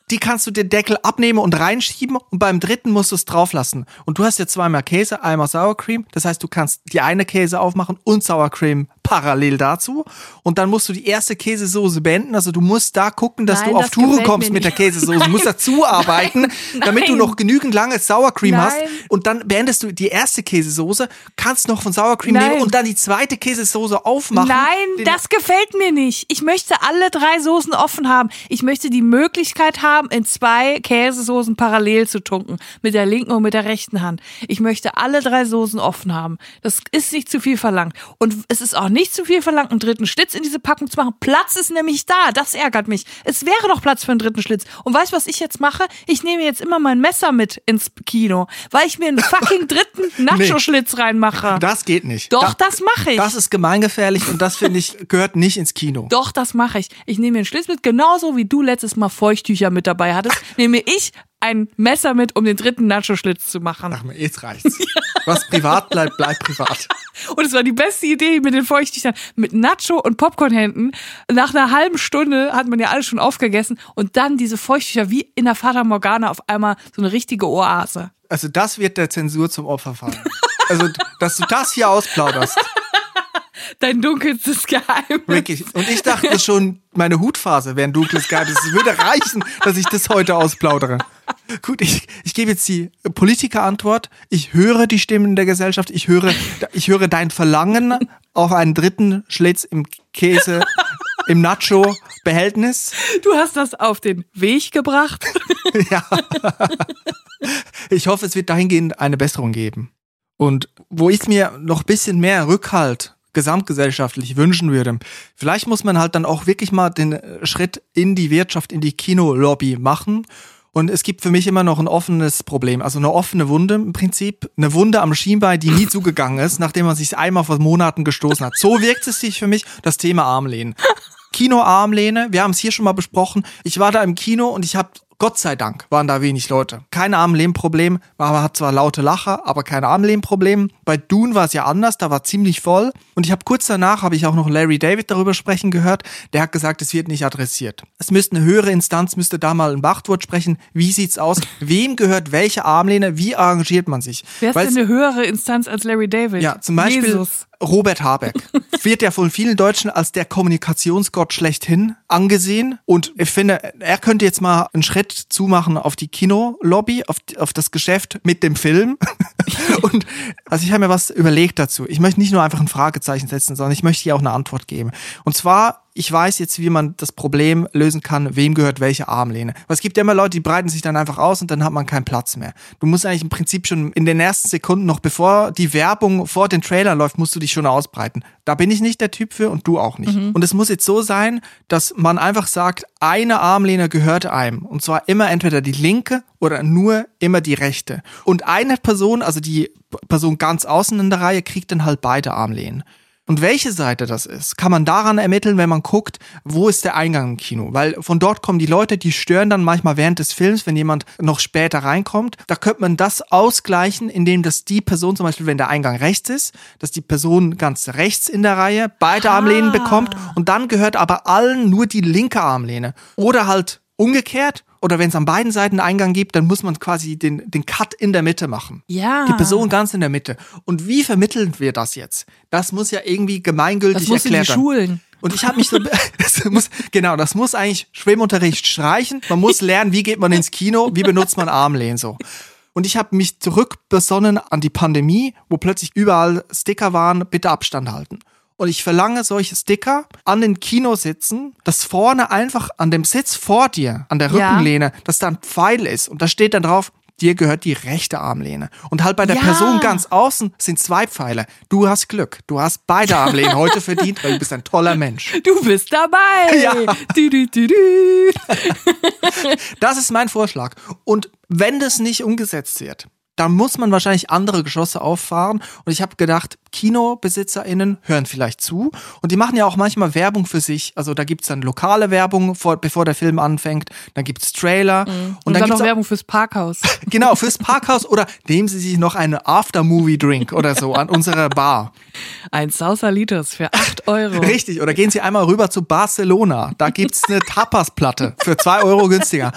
[SPEAKER 2] Die kannst du den Deckel abnehmen und reinschieben und beim dritten musst du es drauf lassen. Und du hast ja zweimal Käse, einmal Sour Cream. Das heißt, du kannst die eine Käse aufmachen und Sour Cream parallel dazu. Und dann musst du die erste Käsesoße beenden. Also du musst da gucken, dass
[SPEAKER 1] Nein,
[SPEAKER 2] du auf
[SPEAKER 1] das
[SPEAKER 2] Touren
[SPEAKER 1] gefällt
[SPEAKER 2] kommst
[SPEAKER 1] mir
[SPEAKER 2] mit der
[SPEAKER 1] nicht.
[SPEAKER 2] Käsesoße. Du musst dazu arbeiten,
[SPEAKER 1] Nein,
[SPEAKER 2] damit du
[SPEAKER 1] nein.
[SPEAKER 2] noch genügend lange Sour Cream
[SPEAKER 1] Nein.
[SPEAKER 2] hast. Und dann beendest du die erste Käsesoße, kannst noch von Sour Cream
[SPEAKER 1] Nein.
[SPEAKER 2] nehmen und dann die zweite Käsesoße aufmachen.
[SPEAKER 1] Nein,
[SPEAKER 2] Den-
[SPEAKER 1] das gefällt mir nicht. Ich möchte alle drei Soßen offen haben. Ich möchte die Möglichkeit haben, in zwei Käsesoßen parallel zu tunken. Mit der linken und mit der rechten Hand. Ich möchte alle drei Soßen offen haben. Das ist nicht zu viel verlangt. Und es ist auch nicht zu viel verlangt, einen dritten Schlitz in diese Packung zu machen. Platz ist nämlich da. Das ärgert mich. Es wäre doch Platz für einen dritten Schlitz. Und weißt du, was ich jetzt mache? Ich nehme jetzt immer mein Messer mit ins Kino, weil ich mir einen fucking dritten Nacho-Schlitz reinmache.
[SPEAKER 2] Das geht nicht.
[SPEAKER 1] Doch,
[SPEAKER 2] Da-
[SPEAKER 1] das mache ich.
[SPEAKER 2] Das ist gemeingefährlich und das, finde ich, gehört nicht ins Kino.
[SPEAKER 1] Doch, das mache ich. Ich nehme mir einen Schlitz mit, genauso wie du letztes Mal Feuchttücher mit dabei hattest, nehme ich ein Messer mit, um den dritten Nacho-Schlitz zu machen.
[SPEAKER 2] Ach, jetzt reicht's. Was privat bleibt, bleibt privat.
[SPEAKER 1] Und es war die beste Idee mit den Feuchttüchern, mit Nacho- und Popcornhänden. Nach einer halben Stunde hat man ja alles schon aufgegessen und dann diese Feuchttücher wie in der Fata Morgana auf einmal so eine richtige Oase.
[SPEAKER 2] Also das wird der Zensur zum Opfer fallen. Also, dass du das hier ausplauderst.
[SPEAKER 1] Dein dunkelstes Geheimnis.
[SPEAKER 2] Wirklich. Und ich dachte schon, meine Hutphase wäre ein dunkles Geheimnis. Es würde reichen, dass ich das heute ausplaudere. Gut, ich, ich gebe jetzt die Politikerantwort. Ich höre die Stimmen der Gesellschaft. Ich höre, ich höre dein Verlangen auf einen dritten Schlitz im Käse, im Nacho-Behältnis.
[SPEAKER 1] Du hast das auf den Weg gebracht.
[SPEAKER 2] Ja. Ich hoffe, es wird dahingehend eine Besserung geben. Und wo ich mir noch ein bisschen mehr Rückhalt gesamtgesellschaftlich wünschen würde, vielleicht muss man halt dann auch wirklich mal den Schritt in die Wirtschaft, in die Kinolobby machen. Und es gibt für mich immer noch ein offenes Problem, also eine offene Wunde im Prinzip, eine Wunde am Schienbein, die nie zugegangen ist, nachdem man sich einmal vor Monaten gestoßen hat. So wirkt es sich für mich, das Thema Armlehnen. Kino-Armlehne, wir haben es hier schon mal besprochen. Ich war da im Kino und ich habe, Gott sei Dank, waren da wenig Leute. Kein Armlehnproblem, man hat zwar laute Lacher, aber kein Armlehnproblem. Bei Dune war es ja anders, da war ziemlich voll. Und ich habe kurz danach, habe ich auch noch Larry David darüber sprechen gehört, der hat gesagt, es wird nicht adressiert. Es müsste eine höhere Instanz, müsste da mal ein Machtwort sprechen. Wie sieht's aus? Wem gehört welche Armlehne? Wie arrangiert man sich?
[SPEAKER 1] Wer ist
[SPEAKER 2] Weil's-
[SPEAKER 1] denn eine höhere Instanz als Larry David?
[SPEAKER 2] Ja, zum Beispiel
[SPEAKER 1] Jesus.
[SPEAKER 2] Robert Habeck wird ja von vielen Deutschen als der Kommunikationsgott schlechthin angesehen. Und ich finde, er könnte jetzt mal einen Schritt zumachen auf die Kinolobby, auf, auf das Geschäft mit dem Film. Und also ich habe mir was überlegt dazu. Ich möchte nicht nur einfach ein Fragezeichen setzen, sondern ich möchte hier auch eine Antwort geben. Und zwar, ich weiß jetzt, wie man das Problem lösen kann, wem gehört welche Armlehne. Weil es gibt ja immer Leute, die breiten sich dann einfach aus und dann hat man keinen Platz mehr. Du musst eigentlich im Prinzip schon in den ersten Sekunden, noch bevor die Werbung vor den Trailer läuft, musst du dich schon ausbreiten. Da bin ich nicht der Typ für und du auch nicht. Mhm. Und es muss jetzt so sein, dass man einfach sagt, eine Armlehne gehört einem. Und zwar immer entweder die linke oder nur immer die rechte. Und eine Person, also die Person ganz außen in der Reihe, kriegt dann halt beide Armlehnen. Und welche Seite das ist, kann man daran ermitteln, wenn man guckt, wo ist der Eingang im Kino. Weil von dort kommen die Leute, die stören dann manchmal während des Films, wenn jemand noch später reinkommt. Da könnte man das ausgleichen, indem dass die Person, zum Beispiel wenn der Eingang rechts ist, dass die Person ganz rechts in der Reihe beide
[SPEAKER 1] Ah.
[SPEAKER 2] Armlehnen bekommt und dann gehört aber allen nur die linke Armlehne. Oder halt umgekehrt. Oder wenn es an beiden Seiten einen Eingang gibt, dann muss man quasi den, den Cut in der Mitte machen.
[SPEAKER 1] Ja.
[SPEAKER 2] Die Person ganz in der Mitte. Und wie vermitteln wir das jetzt? Das muss ja irgendwie gemeingültig
[SPEAKER 1] Das muss in die
[SPEAKER 2] erklärt werden.
[SPEAKER 1] Schulen.
[SPEAKER 2] Und ich habe mich so, das muss, genau, das muss eigentlich Schwimmunterricht streichen. Man muss lernen, wie geht man ins Kino, wie benutzt man Armlehnen so. Und ich habe mich zurückbesonnen an die Pandemie, wo plötzlich überall Sticker waren, bitte Abstand halten. Und ich verlange solche Sticker an den Kinositzen, dass vorne einfach an dem Sitz vor dir, an der
[SPEAKER 1] Ja.
[SPEAKER 2] Rückenlehne, dass da ein Pfeil ist. Und da steht dann drauf, dir gehört die rechte Armlehne. Und halt bei der
[SPEAKER 1] Ja.
[SPEAKER 2] Person ganz außen sind zwei Pfeile. Du hast Glück. Du hast beide Armlehnen heute verdient, weil du bist ein toller Mensch.
[SPEAKER 1] Du bist dabei.
[SPEAKER 2] Ja.
[SPEAKER 1] Du, du, du, du.
[SPEAKER 2] Das ist mein Vorschlag. Und wenn das nicht umgesetzt wird, dann muss man wahrscheinlich andere Geschosse auffahren. Und ich habe gedacht, KinobesitzerInnen hören vielleicht zu. Und die machen ja auch manchmal Werbung für sich. Also da gibt's dann lokale Werbung, vor, bevor der Film anfängt. Dann gibt's Trailer.
[SPEAKER 1] Mhm. Und,
[SPEAKER 2] Und,
[SPEAKER 1] dann,
[SPEAKER 2] dann,
[SPEAKER 1] noch
[SPEAKER 2] gibt's auch,
[SPEAKER 1] Werbung fürs Parkhaus.
[SPEAKER 2] genau, fürs Parkhaus. Oder nehmen Sie sich noch einen After-Movie-Drink oder so an unserer Bar.
[SPEAKER 1] Ein Sausalitos für acht Euro.
[SPEAKER 2] Richtig, oder gehen Sie einmal rüber zu Barcelona. Da gibt's eine Tapas-Platte für zwei Euro günstiger.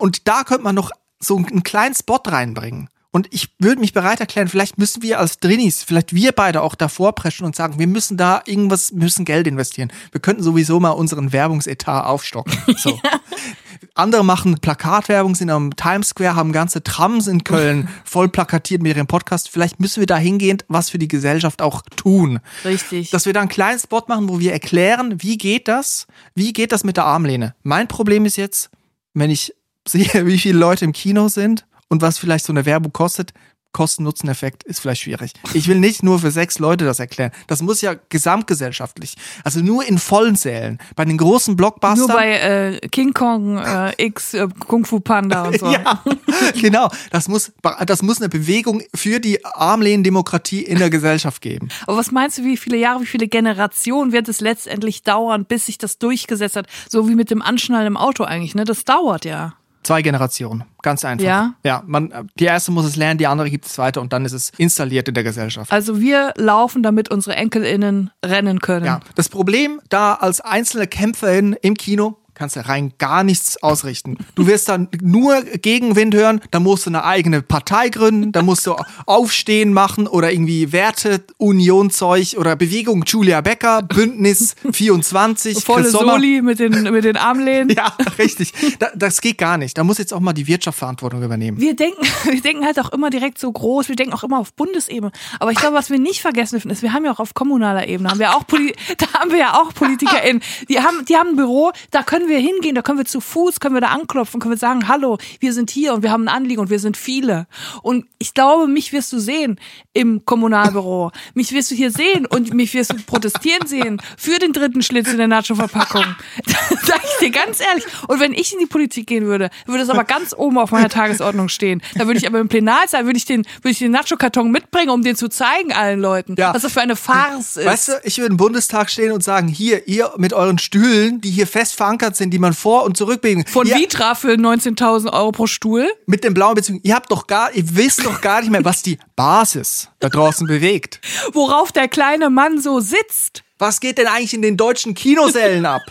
[SPEAKER 2] Und da könnte man noch so einen kleinen Spot reinbringen. Und ich würde mich bereit erklären, vielleicht müssen wir als Drinis, vielleicht wir beide auch davor preschen und sagen, wir müssen da irgendwas, wir müssen Geld investieren. Wir könnten sowieso mal unseren Werbungsetat aufstocken. So. Ja. Andere machen Plakatwerbung, sind am Times Square, haben ganze Trams in Köln voll plakatiert mit ihrem Podcast. Vielleicht müssen wir da hingehend was für die Gesellschaft auch tun.
[SPEAKER 1] Richtig.
[SPEAKER 2] Dass wir da einen kleinen Spot machen, wo wir erklären, wie geht das? Wie geht das mit der Armlehne? Mein Problem ist jetzt, wenn ich sehe, wie viele Leute im Kino sind, und was vielleicht so eine Werbung kostet, Kosten-Nutzen-Effekt ist vielleicht schwierig. Ich will nicht nur für sechs Leute das erklären. Das muss ja gesamtgesellschaftlich. Also nur in vollen Sälen. Bei den großen Blockbustern.
[SPEAKER 1] Nur bei äh, King Kong äh, X, äh, Kung Fu Panda und so.
[SPEAKER 2] Ja, genau. Das muss, das muss eine Bewegung für die Armlehnen-Demokratie in der Gesellschaft geben.
[SPEAKER 1] Aber was meinst du, wie viele Jahre, wie viele Generationen wird es letztendlich dauern, bis sich das durchgesetzt hat? So wie mit dem Anschnallen im Auto eigentlich, ne? Das dauert ja.
[SPEAKER 2] Zwei Generationen, ganz einfach.
[SPEAKER 1] Ja?
[SPEAKER 2] Ja, man, die erste muss es lernen, die andere gibt es weiter und dann ist es installiert in der Gesellschaft.
[SPEAKER 1] Also wir laufen, damit unsere EnkelInnen rennen können.
[SPEAKER 2] Ja, das Problem, da als einzelne Kämpferin im Kino kannst du rein gar nichts ausrichten. Du wirst dann nur Gegenwind hören, da musst du eine eigene Partei gründen, da musst du Aufstehen machen oder irgendwie Werte-Union-Zeug oder Bewegung Julia Becker, Bündnis vierundzwanzig,
[SPEAKER 1] volle Soli mit den, mit den Armlehnen.
[SPEAKER 2] Ja, richtig. Da, das geht gar nicht. Da muss jetzt auch mal die Wirtschaft Verantwortung übernehmen.
[SPEAKER 1] Wir denken, wir denken halt auch immer direkt so groß, wir denken auch immer auf Bundesebene. Aber ich glaube, was wir nicht vergessen dürfen, ist, wir haben ja auch auf kommunaler Ebene, haben wir auch Poli- da haben wir ja auch PolitikerInnen, die haben, die haben ein Büro, da können wir hingehen, da können wir zu Fuß, können wir da anklopfen, können wir sagen, hallo, wir sind hier und wir haben ein Anliegen und wir sind viele. Und ich glaube, mich wirst du sehen im Kommunalbüro. Mich wirst du hier sehen und mich wirst du protestieren sehen für den dritten Schlitz in der Nacho-Verpackung. Sag ich dir ganz ehrlich. Und wenn ich in die Politik gehen würde, würde es aber ganz oben auf meiner Tagesordnung stehen. Da würde ich aber im Plenarsaal, würde ich den, würde ich den Nacho-Karton mitbringen, um den zu zeigen allen Leuten, ja, was das für eine Farce ist.
[SPEAKER 2] Weißt du, ich würde im Bundestag stehen und sagen, hier, ihr mit euren Stühlen, die hier fest verankert sind, die man vor- und zurückbewegen.
[SPEAKER 1] Von
[SPEAKER 2] ihr,
[SPEAKER 1] Vitra für neunzehntausend Euro pro Stuhl.
[SPEAKER 2] Mit den blauen Beziehungen. Ihr habt doch gar, ihr wisst doch gar nicht mehr, was die Basis da draußen bewegt.
[SPEAKER 1] Worauf der kleine Mann so sitzt.
[SPEAKER 2] Was geht denn eigentlich in den deutschen Kinosälen ab?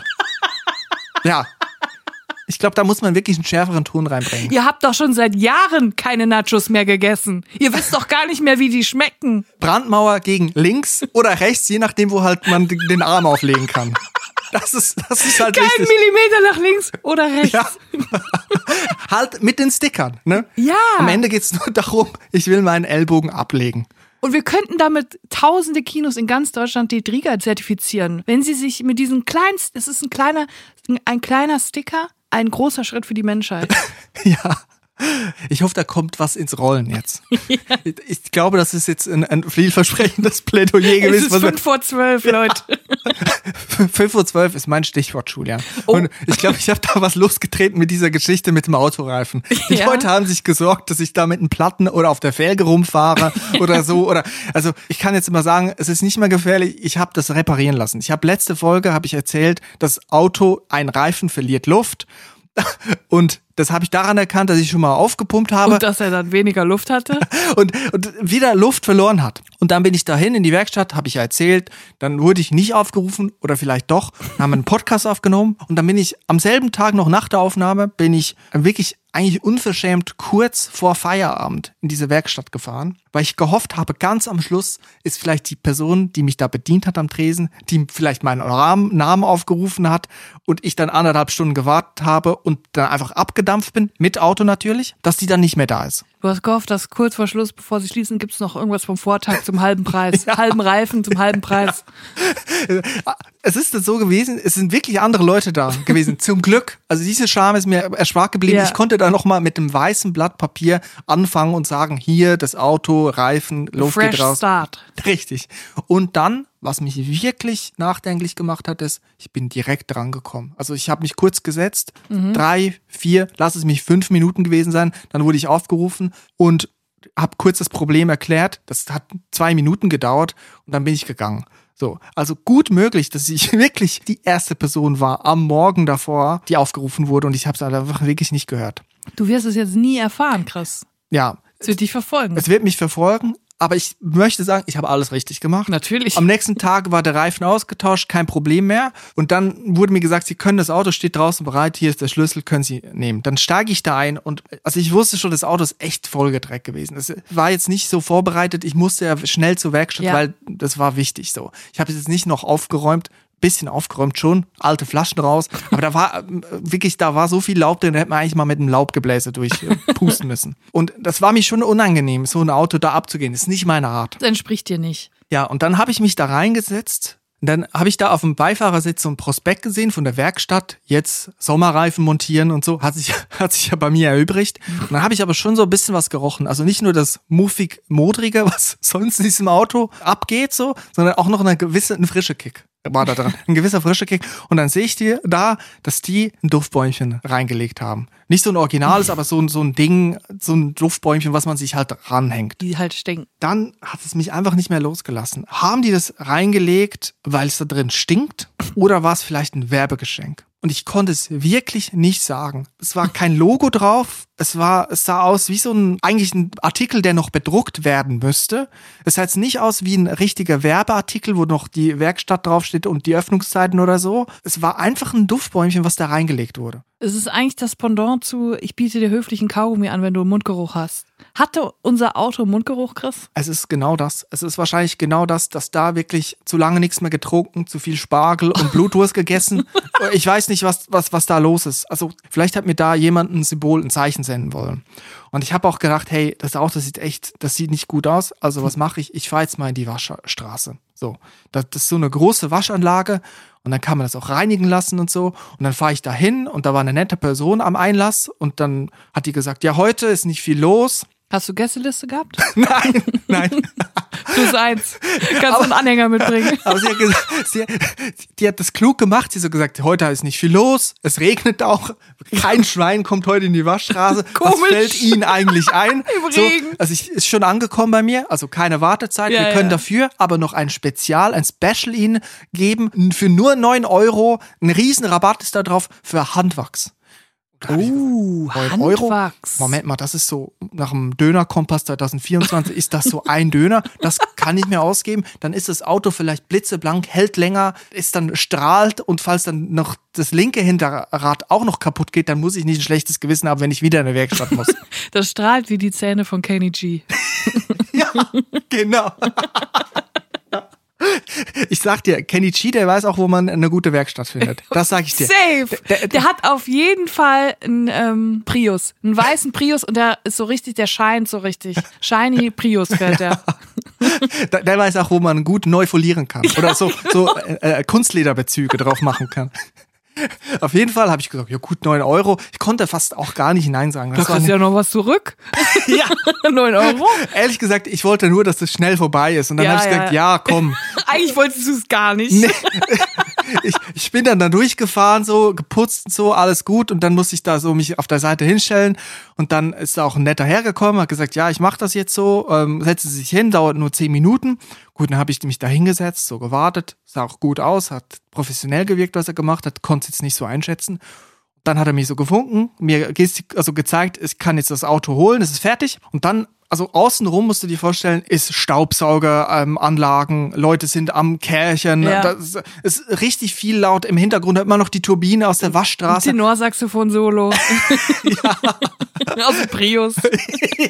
[SPEAKER 2] Ja. Ich glaube, da muss man wirklich einen schärferen Ton reinbringen.
[SPEAKER 1] Ihr habt doch schon seit Jahren keine Nachos mehr gegessen. Ihr wisst doch gar nicht mehr, wie die schmecken.
[SPEAKER 2] Brandmauer gegen links oder rechts, je nachdem, wo halt man den Arm auflegen kann. Das ist, das ist halt
[SPEAKER 1] Kein
[SPEAKER 2] wichtig.
[SPEAKER 1] Millimeter nach links oder rechts.
[SPEAKER 2] Ja. Halt mit den Stickern, ne?
[SPEAKER 1] Ja.
[SPEAKER 2] Am Ende geht's nur darum, ich will meinen Ellbogen ablegen.
[SPEAKER 1] Und wir könnten damit tausende Kinos in ganz Deutschland die Driga zertifizieren. Wenn sie sich mit diesen kleinen, das ist ein kleiner, ein kleiner Sticker, ein großer Schritt für die Menschheit.
[SPEAKER 2] Ja. Ich hoffe, da kommt was ins Rollen jetzt. Ja. Ich glaube, das ist jetzt ein, ein vielversprechendes Plädoyer gewesen.
[SPEAKER 1] Es ist fünf vor zwölf, Leute.
[SPEAKER 2] fünf vor zwölf ist mein Stichwort, Julia. Oh. Und ich glaube, ich habe da was losgetreten mit dieser Geschichte mit dem Autoreifen. Die ja. Leute haben sich gesorgt, dass ich da mit einem Platten oder auf der Felge rumfahre oder so. Oder also ich kann jetzt immer sagen, es ist nicht mehr gefährlich. Ich habe das reparieren lassen. Ich habe letzte Folge habe ich erzählt, das Auto, ein Reifen verliert Luft. Und das habe ich daran erkannt, dass ich schon mal aufgepumpt habe.
[SPEAKER 1] Und dass er dann weniger Luft hatte.
[SPEAKER 2] und, und wieder Luft verloren hat. Und dann bin ich dahin in die Werkstatt, habe ich ja erzählt. Dann wurde ich nicht aufgerufen oder vielleicht doch. Dann haben wir einen Podcast aufgenommen. Und dann bin ich am selben Tag noch nach der Aufnahme, bin ich wirklich eigentlich unverschämt kurz vor Feierabend in diese Werkstatt gefahren, weil ich gehofft habe, ganz am Schluss ist vielleicht die Person, die mich da bedient hat am Tresen, die vielleicht meinen Namen aufgerufen hat und ich dann anderthalb Stunden gewartet habe und dann einfach abgedampft bin, mit Auto natürlich, dass die dann nicht mehr da ist.
[SPEAKER 1] Du hast gehofft, dass kurz vor Schluss, bevor sie schließen, gibt's noch irgendwas vom Vortag zum halben Preis. Ja. Halben Reifen zum halben Preis.
[SPEAKER 2] Es ist so gewesen, es sind wirklich andere Leute da gewesen, zum Glück. Also diese Charme ist mir erspart geblieben. Ja. Ich konnte da nochmal mit einem weißen Blatt Papier anfangen und sagen, hier das Auto, Reifen, Luft
[SPEAKER 1] Fresh
[SPEAKER 2] geht raus.
[SPEAKER 1] Start.
[SPEAKER 2] Richtig. Und dann, was mich wirklich nachdenklich gemacht hat, ist, ich bin direkt dran gekommen. Also ich habe mich kurz gesetzt, mhm. drei, vier, lass es mich fünf Minuten gewesen sein, dann wurde ich aufgerufen und habe kurz das Problem erklärt. Das hat zwei Minuten gedauert und dann bin ich gegangen. So, also gut möglich, dass ich wirklich die erste Person war am Morgen davor, die aufgerufen wurde und ich habe es einfach wirklich nicht gehört.
[SPEAKER 1] Du wirst es jetzt nie erfahren, Chris.
[SPEAKER 2] Ja.
[SPEAKER 1] Es wird dich verfolgen.
[SPEAKER 2] Es wird mich verfolgen, aber ich möchte sagen, ich habe alles richtig gemacht.
[SPEAKER 1] Natürlich.
[SPEAKER 2] Am nächsten Tag war der Reifen ausgetauscht, kein Problem mehr. Und dann wurde mir gesagt, Sie können, das Auto steht draußen bereit, hier ist der Schlüssel, können Sie nehmen. Dann steige ich da ein und also ich wusste schon, das Auto ist echt vollgedreckt gewesen. Es war jetzt nicht so vorbereitet, ich musste ja schnell zur Werkstatt, ja. weil das war wichtig so. Ich habe jetzt nicht noch aufgeräumt, bisschen aufgeräumt schon, alte Flaschen raus, aber da war wirklich, da war so viel Laub drin, da hätte man eigentlich mal mit einem Laubgebläse durchpusten müssen. Und das war mir schon unangenehm, so ein Auto da abzugehen. Das ist nicht meine Art.
[SPEAKER 1] Das entspricht dir nicht.
[SPEAKER 2] Ja, und dann habe ich mich da reingesetzt. Und dann habe ich da auf dem Beifahrersitz so ein Prospekt gesehen von der Werkstatt, jetzt Sommerreifen montieren und so, hat sich, hat sich ja bei mir erübrigt. Und dann habe ich aber schon so ein bisschen was gerochen. Also nicht nur das muffig-modrige, was sonst in diesem Auto abgeht, so, sondern auch noch eine gewisse, eine frische Kick war da dran. Ein gewisser frischer Kick. Und dann sehe ich dir da, dass die ein Duftbäumchen reingelegt haben. Nicht so ein originales, aber so ein, so ein Ding, so ein Duftbäumchen, was man sich halt ranhängt.
[SPEAKER 1] Die halt stinken.
[SPEAKER 2] Dann hat es mich einfach nicht mehr losgelassen. Haben die das reingelegt, weil es da drin stinkt? Oder war es vielleicht ein Werbegeschenk? Und ich konnte es wirklich nicht sagen. Es war kein Logo drauf. Es war, es sah aus wie so ein, eigentlich ein Artikel, der noch bedruckt werden müsste. Es sah jetzt nicht aus wie ein richtiger Werbeartikel, wo noch die Werkstatt draufsteht und die Öffnungszeiten oder so. Es war einfach ein Duftbäumchen, was da reingelegt wurde.
[SPEAKER 1] Es ist eigentlich das Pendant zu, ich biete dir höflichen Kaugummi an, wenn du einen Mundgeruch hast. Hatte unser Auto Mundgeruch, Chris?
[SPEAKER 2] Es ist genau das. Es ist wahrscheinlich genau das, dass da wirklich zu lange nichts mehr getrunken, zu viel Spargel und Blutwurst gegessen. Ich weiß nicht, was, was, was da los ist. Also vielleicht hat mir da jemand ein Symbol, ein Zeichen senden wollen. Und ich habe auch gedacht, hey, das Auto sieht echt, das sieht nicht gut aus. Also was mache ich? Ich fahre jetzt mal in die Waschstraße. So, das ist so eine große Waschanlage und dann kann man das auch reinigen lassen und so. Und dann fahre ich da hin und da war eine nette Person am Einlass und dann hat die gesagt, ja, heute ist nicht viel los.
[SPEAKER 1] Hast du Gästeliste gehabt?
[SPEAKER 2] Nein, nein.
[SPEAKER 1] Plus eins. Kannst du einen Anhänger mitbringen.
[SPEAKER 2] Aber sie hat gesagt, sie, die hat das klug gemacht. Sie hat so gesagt, heute ist nicht viel los. Es regnet auch. Kein Schwein kommt heute in die Waschstraße.
[SPEAKER 1] Komisch.
[SPEAKER 2] Was fällt Ihnen eigentlich ein?
[SPEAKER 1] Im
[SPEAKER 2] so,
[SPEAKER 1] Regen.
[SPEAKER 2] also ich ist schon angekommen bei mir. Also keine Wartezeit.
[SPEAKER 1] Ja,
[SPEAKER 2] Wir können
[SPEAKER 1] ja.
[SPEAKER 2] dafür aber noch ein Spezial, ein Special Ihnen geben. Für nur neun Euro. Ein riesen Rabatt ist da drauf für Handwachs.
[SPEAKER 1] Oh, Handwachs.
[SPEAKER 2] Moment mal, das ist so, nach dem Döner-Kompass zwanzig vierundzwanzig ist das so ein Döner, das kann ich mir ausgeben, dann ist das Auto vielleicht blitzeblank, hält länger, ist dann strahlt und falls dann noch das linke Hinterrad auch noch kaputt geht, dann muss ich nicht ein schlechtes Gewissen haben, wenn ich wieder in der Werkstatt muss.
[SPEAKER 1] Das strahlt wie die Zähne von Kenny G.
[SPEAKER 2] Ja, genau. Ich sag dir, Kenny G, der weiß auch, wo man eine gute Werkstatt findet. Das sag ich dir.
[SPEAKER 1] Safe.
[SPEAKER 2] Der, der,
[SPEAKER 1] der hat auf jeden Fall einen ähm, Prius, einen weißen Prius und der ist so richtig, der scheint so richtig. Shiny Prius fährt der.
[SPEAKER 2] Der, der weiß auch, wo man gut neu folieren kann oder so, so äh, Kunstlederbezüge drauf machen kann. Auf jeden Fall habe ich gesagt, ja gut, neun Euro. Ich konnte fast auch gar nicht Nein sagen.
[SPEAKER 1] Das du kriegst ja noch was zurück.
[SPEAKER 2] Ja.
[SPEAKER 1] neun Euro?
[SPEAKER 2] Ehrlich gesagt, ich wollte nur, dass das schnell vorbei ist. Und dann ja, habe ich gesagt, ja, ja komm.
[SPEAKER 1] Eigentlich wolltest du es gar nicht.
[SPEAKER 2] Nee. Ich, ich bin dann da durchgefahren, so geputzt und so, alles gut. Und dann musste ich da so mich auf der Seite hinstellen. Und dann ist da auch ein netter hergekommen, hat gesagt, ja, ich mache das jetzt so. Ähm, setzen Sie sich hin, dauert nur zehn Minuten. Gut, dann habe ich mich da hingesetzt, so gewartet. Sah auch gut aus, hat professionell gewirkt, was er gemacht hat. Konnte es jetzt nicht so einschätzen. Dann hat er mich so gewunken, mir gestik- also gezeigt, ich kann jetzt das Auto holen, es ist fertig. Und dann, also außenrum musst du dir vorstellen, ist Staubsaugeranlagen, ähm, Leute sind am Kärchern,
[SPEAKER 1] ja.
[SPEAKER 2] Das ist richtig viel laut. Im Hintergrund hört man noch die Turbine aus der Waschstraße.
[SPEAKER 1] Tenorsaxophon-Solo. Ja. Aus dem Prius.
[SPEAKER 2] Ja.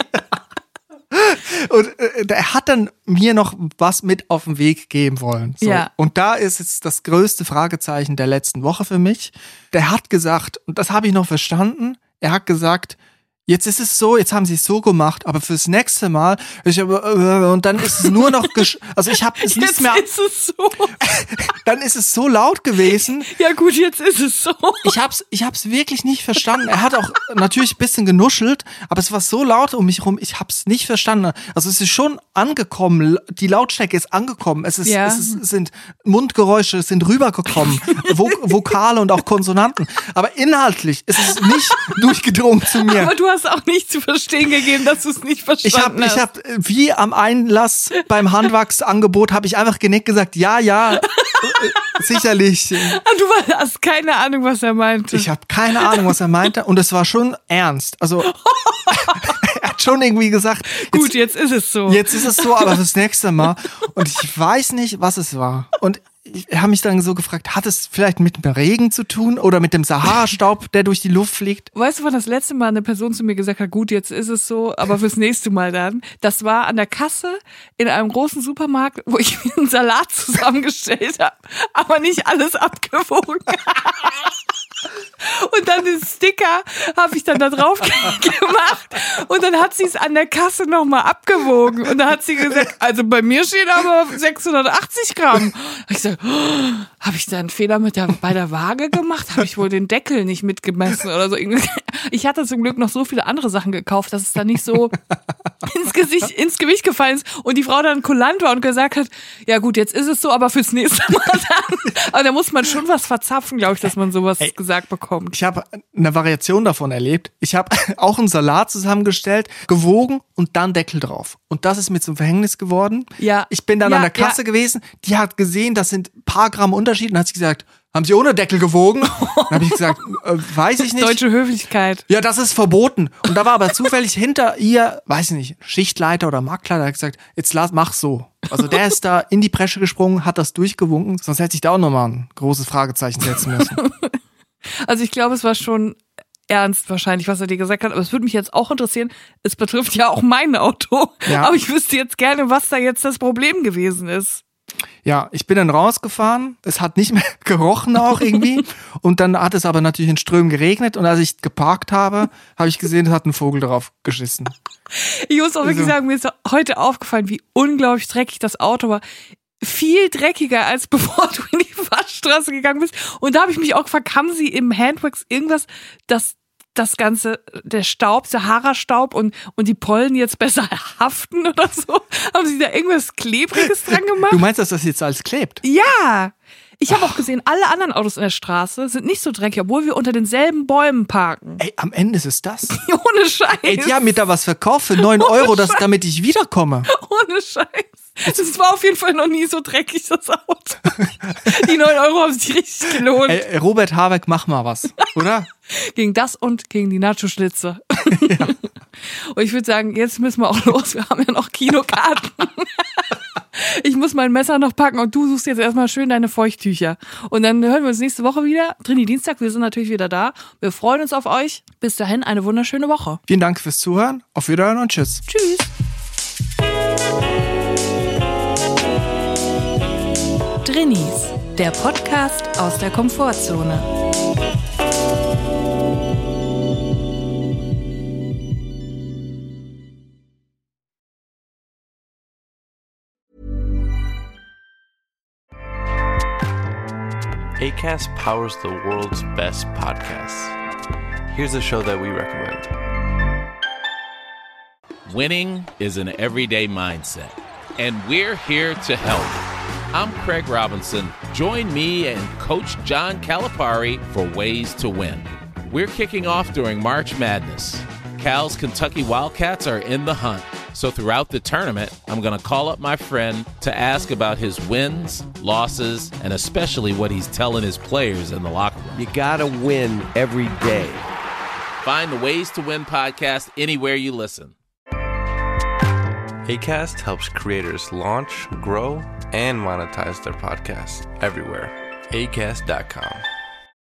[SPEAKER 2] Und äh, er hat dann mir noch was mit auf den Weg geben wollen. So.
[SPEAKER 1] Ja.
[SPEAKER 2] Und da ist jetzt das größte Fragezeichen der letzten Woche für mich. Der hat gesagt, und das habe ich noch verstanden, er hat gesagt, jetzt ist es so, jetzt haben sie es so gemacht, aber fürs nächste Mal, ich, äh, und dann ist es nur noch, gesch- also ich habe es nicht mehr,
[SPEAKER 1] jetzt ist es so.
[SPEAKER 2] Dann ist es so laut gewesen.
[SPEAKER 1] Ja gut, jetzt ist es so.
[SPEAKER 2] Ich hab's, ich hab's wirklich nicht verstanden. Er hat auch natürlich ein bisschen genuschelt, aber es war so laut um mich herum, ich hab's nicht verstanden. Also es ist schon angekommen, die Lautstärke ist angekommen, es ist,
[SPEAKER 1] ja.
[SPEAKER 2] es ist, es sind Mundgeräusche, es sind rübergekommen, Vok- Vokale und auch Konsonanten, aber inhaltlich ist es nicht durchgedrungen zu mir.
[SPEAKER 1] Aber du hast auch nicht zu verstehen gegeben, dass du es nicht verstanden
[SPEAKER 2] ich hab,
[SPEAKER 1] hast.
[SPEAKER 2] Ich habe wie am Einlass beim Handwachsangebot habe ich einfach genickt gesagt, ja, ja, sicherlich.
[SPEAKER 1] Du hast keine Ahnung, was er meinte.
[SPEAKER 2] Ich habe keine Ahnung, was er meinte und es war schon ernst. Also er hat schon irgendwie gesagt,
[SPEAKER 1] jetzt, gut, jetzt ist es so.
[SPEAKER 2] Jetzt ist es so, aber fürs nächste Mal. Und ich weiß nicht, was es war. Und ich habe mich dann so gefragt, hat es vielleicht mit dem Regen zu tun oder mit dem Sahara-Staub, der durch die Luft fliegt?
[SPEAKER 1] Weißt du, wann das letzte Mal eine Person zu mir gesagt hat, gut, jetzt ist es so, aber fürs nächste Mal dann? Das war an der Kasse in einem großen Supermarkt, wo ich mir einen Salat zusammengestellt habe, aber nicht alles abgewogen. Und dann den Sticker habe ich dann da drauf gemacht und dann hat sie es an der Kasse nochmal abgewogen und da hat sie gesagt, also bei mir steht aber sechshundertachtzig Gramm. Ich sage, oh, habe ich da einen Fehler mit der, bei der Waage gemacht? Habe ich wohl den Deckel nicht mitgemessen oder so? Ich hatte zum Glück noch so viele andere Sachen gekauft, dass es da nicht so ins Gesicht, ins Gewicht gefallen ist und die Frau dann kulant war und gesagt hat, ja gut, jetzt ist es so, aber fürs nächste Mal dann. Aber da muss man schon was verzapfen, glaube ich, dass man sowas Ey, gesagt bekommt.
[SPEAKER 2] Ich habe eine Variation davon erlebt. Ich habe auch einen Salat zusammengestellt, gewogen und dann Deckel drauf. Und das ist mir zum Verhängnis geworden.
[SPEAKER 1] Ja.
[SPEAKER 2] Ich bin dann
[SPEAKER 1] ja,
[SPEAKER 2] an der Kasse ja. gewesen, die hat gesehen, das sind ein paar Gramm Unterschied und hat sie gesagt, haben Sie ohne Deckel gewogen? Dann habe ich gesagt, äh, weiß ich nicht.
[SPEAKER 1] Deutsche Höflichkeit.
[SPEAKER 2] Ja, das ist verboten. Und da war aber zufällig hinter ihr, weiß ich nicht, Schichtleiter oder Marktleiter, hat gesagt, jetzt lass, mach so. Also der ist da in die Bresche gesprungen, hat das durchgewunken, sonst hätte ich da auch nochmal ein großes Fragezeichen setzen müssen.
[SPEAKER 1] Also ich glaube, es war schon ernst wahrscheinlich, was er dir gesagt hat, aber es würde mich jetzt auch interessieren, es betrifft ja auch mein Auto, ja. Aber ich wüsste jetzt gerne, was da jetzt das Problem gewesen ist.
[SPEAKER 2] Ja, ich bin dann rausgefahren, es hat nicht mehr gerochen auch irgendwie und dann hat es aber natürlich in Strömen geregnet und als ich geparkt habe, habe ich gesehen, es hat ein Vogel drauf geschissen.
[SPEAKER 1] Ich muss auch wirklich also. sagen, mir ist heute aufgefallen, wie unglaublich dreckig das Auto war. Viel dreckiger, als bevor du in die Waschstraße gegangen bist. Und da habe ich mich auch gefragt, haben sie im Handwax irgendwas, das das Ganze, der Staub, Sahara-Staub und, und die Pollen jetzt besser haften oder so? Haben sie da irgendwas Klebriges dran gemacht?
[SPEAKER 2] Du meinst, dass das jetzt alles klebt?
[SPEAKER 1] Ja! Ich habe auch gesehen, alle anderen Autos in der Straße sind nicht so dreckig, obwohl wir unter denselben Bäumen parken.
[SPEAKER 2] Ey, am Ende ist es das.
[SPEAKER 1] Ohne Scheiß.
[SPEAKER 2] Ey, die haben mir da was verkauft für neun Euro, dass, damit ich wiederkomme.
[SPEAKER 1] Ohne Scheiß. Das war auf jeden Fall noch nie so dreckig, das Auto. Die neun Euro haben sich richtig gelohnt.
[SPEAKER 2] Ey, Robert Habeck, mach mal was, oder?
[SPEAKER 1] Gegen das und gegen die Nacho-Schnitze. Ja. Und ich würde sagen, jetzt müssen wir auch los. Wir haben ja noch Kinokarten. Ich muss mein Messer noch packen und du suchst jetzt erstmal schön deine Feuchttücher. Und dann hören wir uns nächste Woche wieder. Trini Dienstag, wir sind natürlich wieder da. Wir freuen uns auf euch. Bis dahin eine wunderschöne Woche.
[SPEAKER 2] Vielen Dank fürs Zuhören. Auf Wiederhören und tschüss.
[SPEAKER 1] Tschüss. Drinis, der Podcast aus der Komfortzone.
[SPEAKER 4] Acast powers the world's best podcasts. Here's a show that we recommend.
[SPEAKER 5] Winning is an everyday mindset, and we're here to help. I'm Craig Robinson. Join me and Coach John Calipari for Ways to Win. We're kicking off during March Madness. Cal's Kentucky Wildcats are in the hunt. So throughout the tournament, I'm going to call up my friend to ask about his wins, losses, and especially what he's telling his players in the locker room.
[SPEAKER 6] You got to win every day.
[SPEAKER 5] Find the Ways to Win podcast anywhere you listen.
[SPEAKER 4] Acast helps creators launch, grow, and monetize their podcasts everywhere. acast dot com.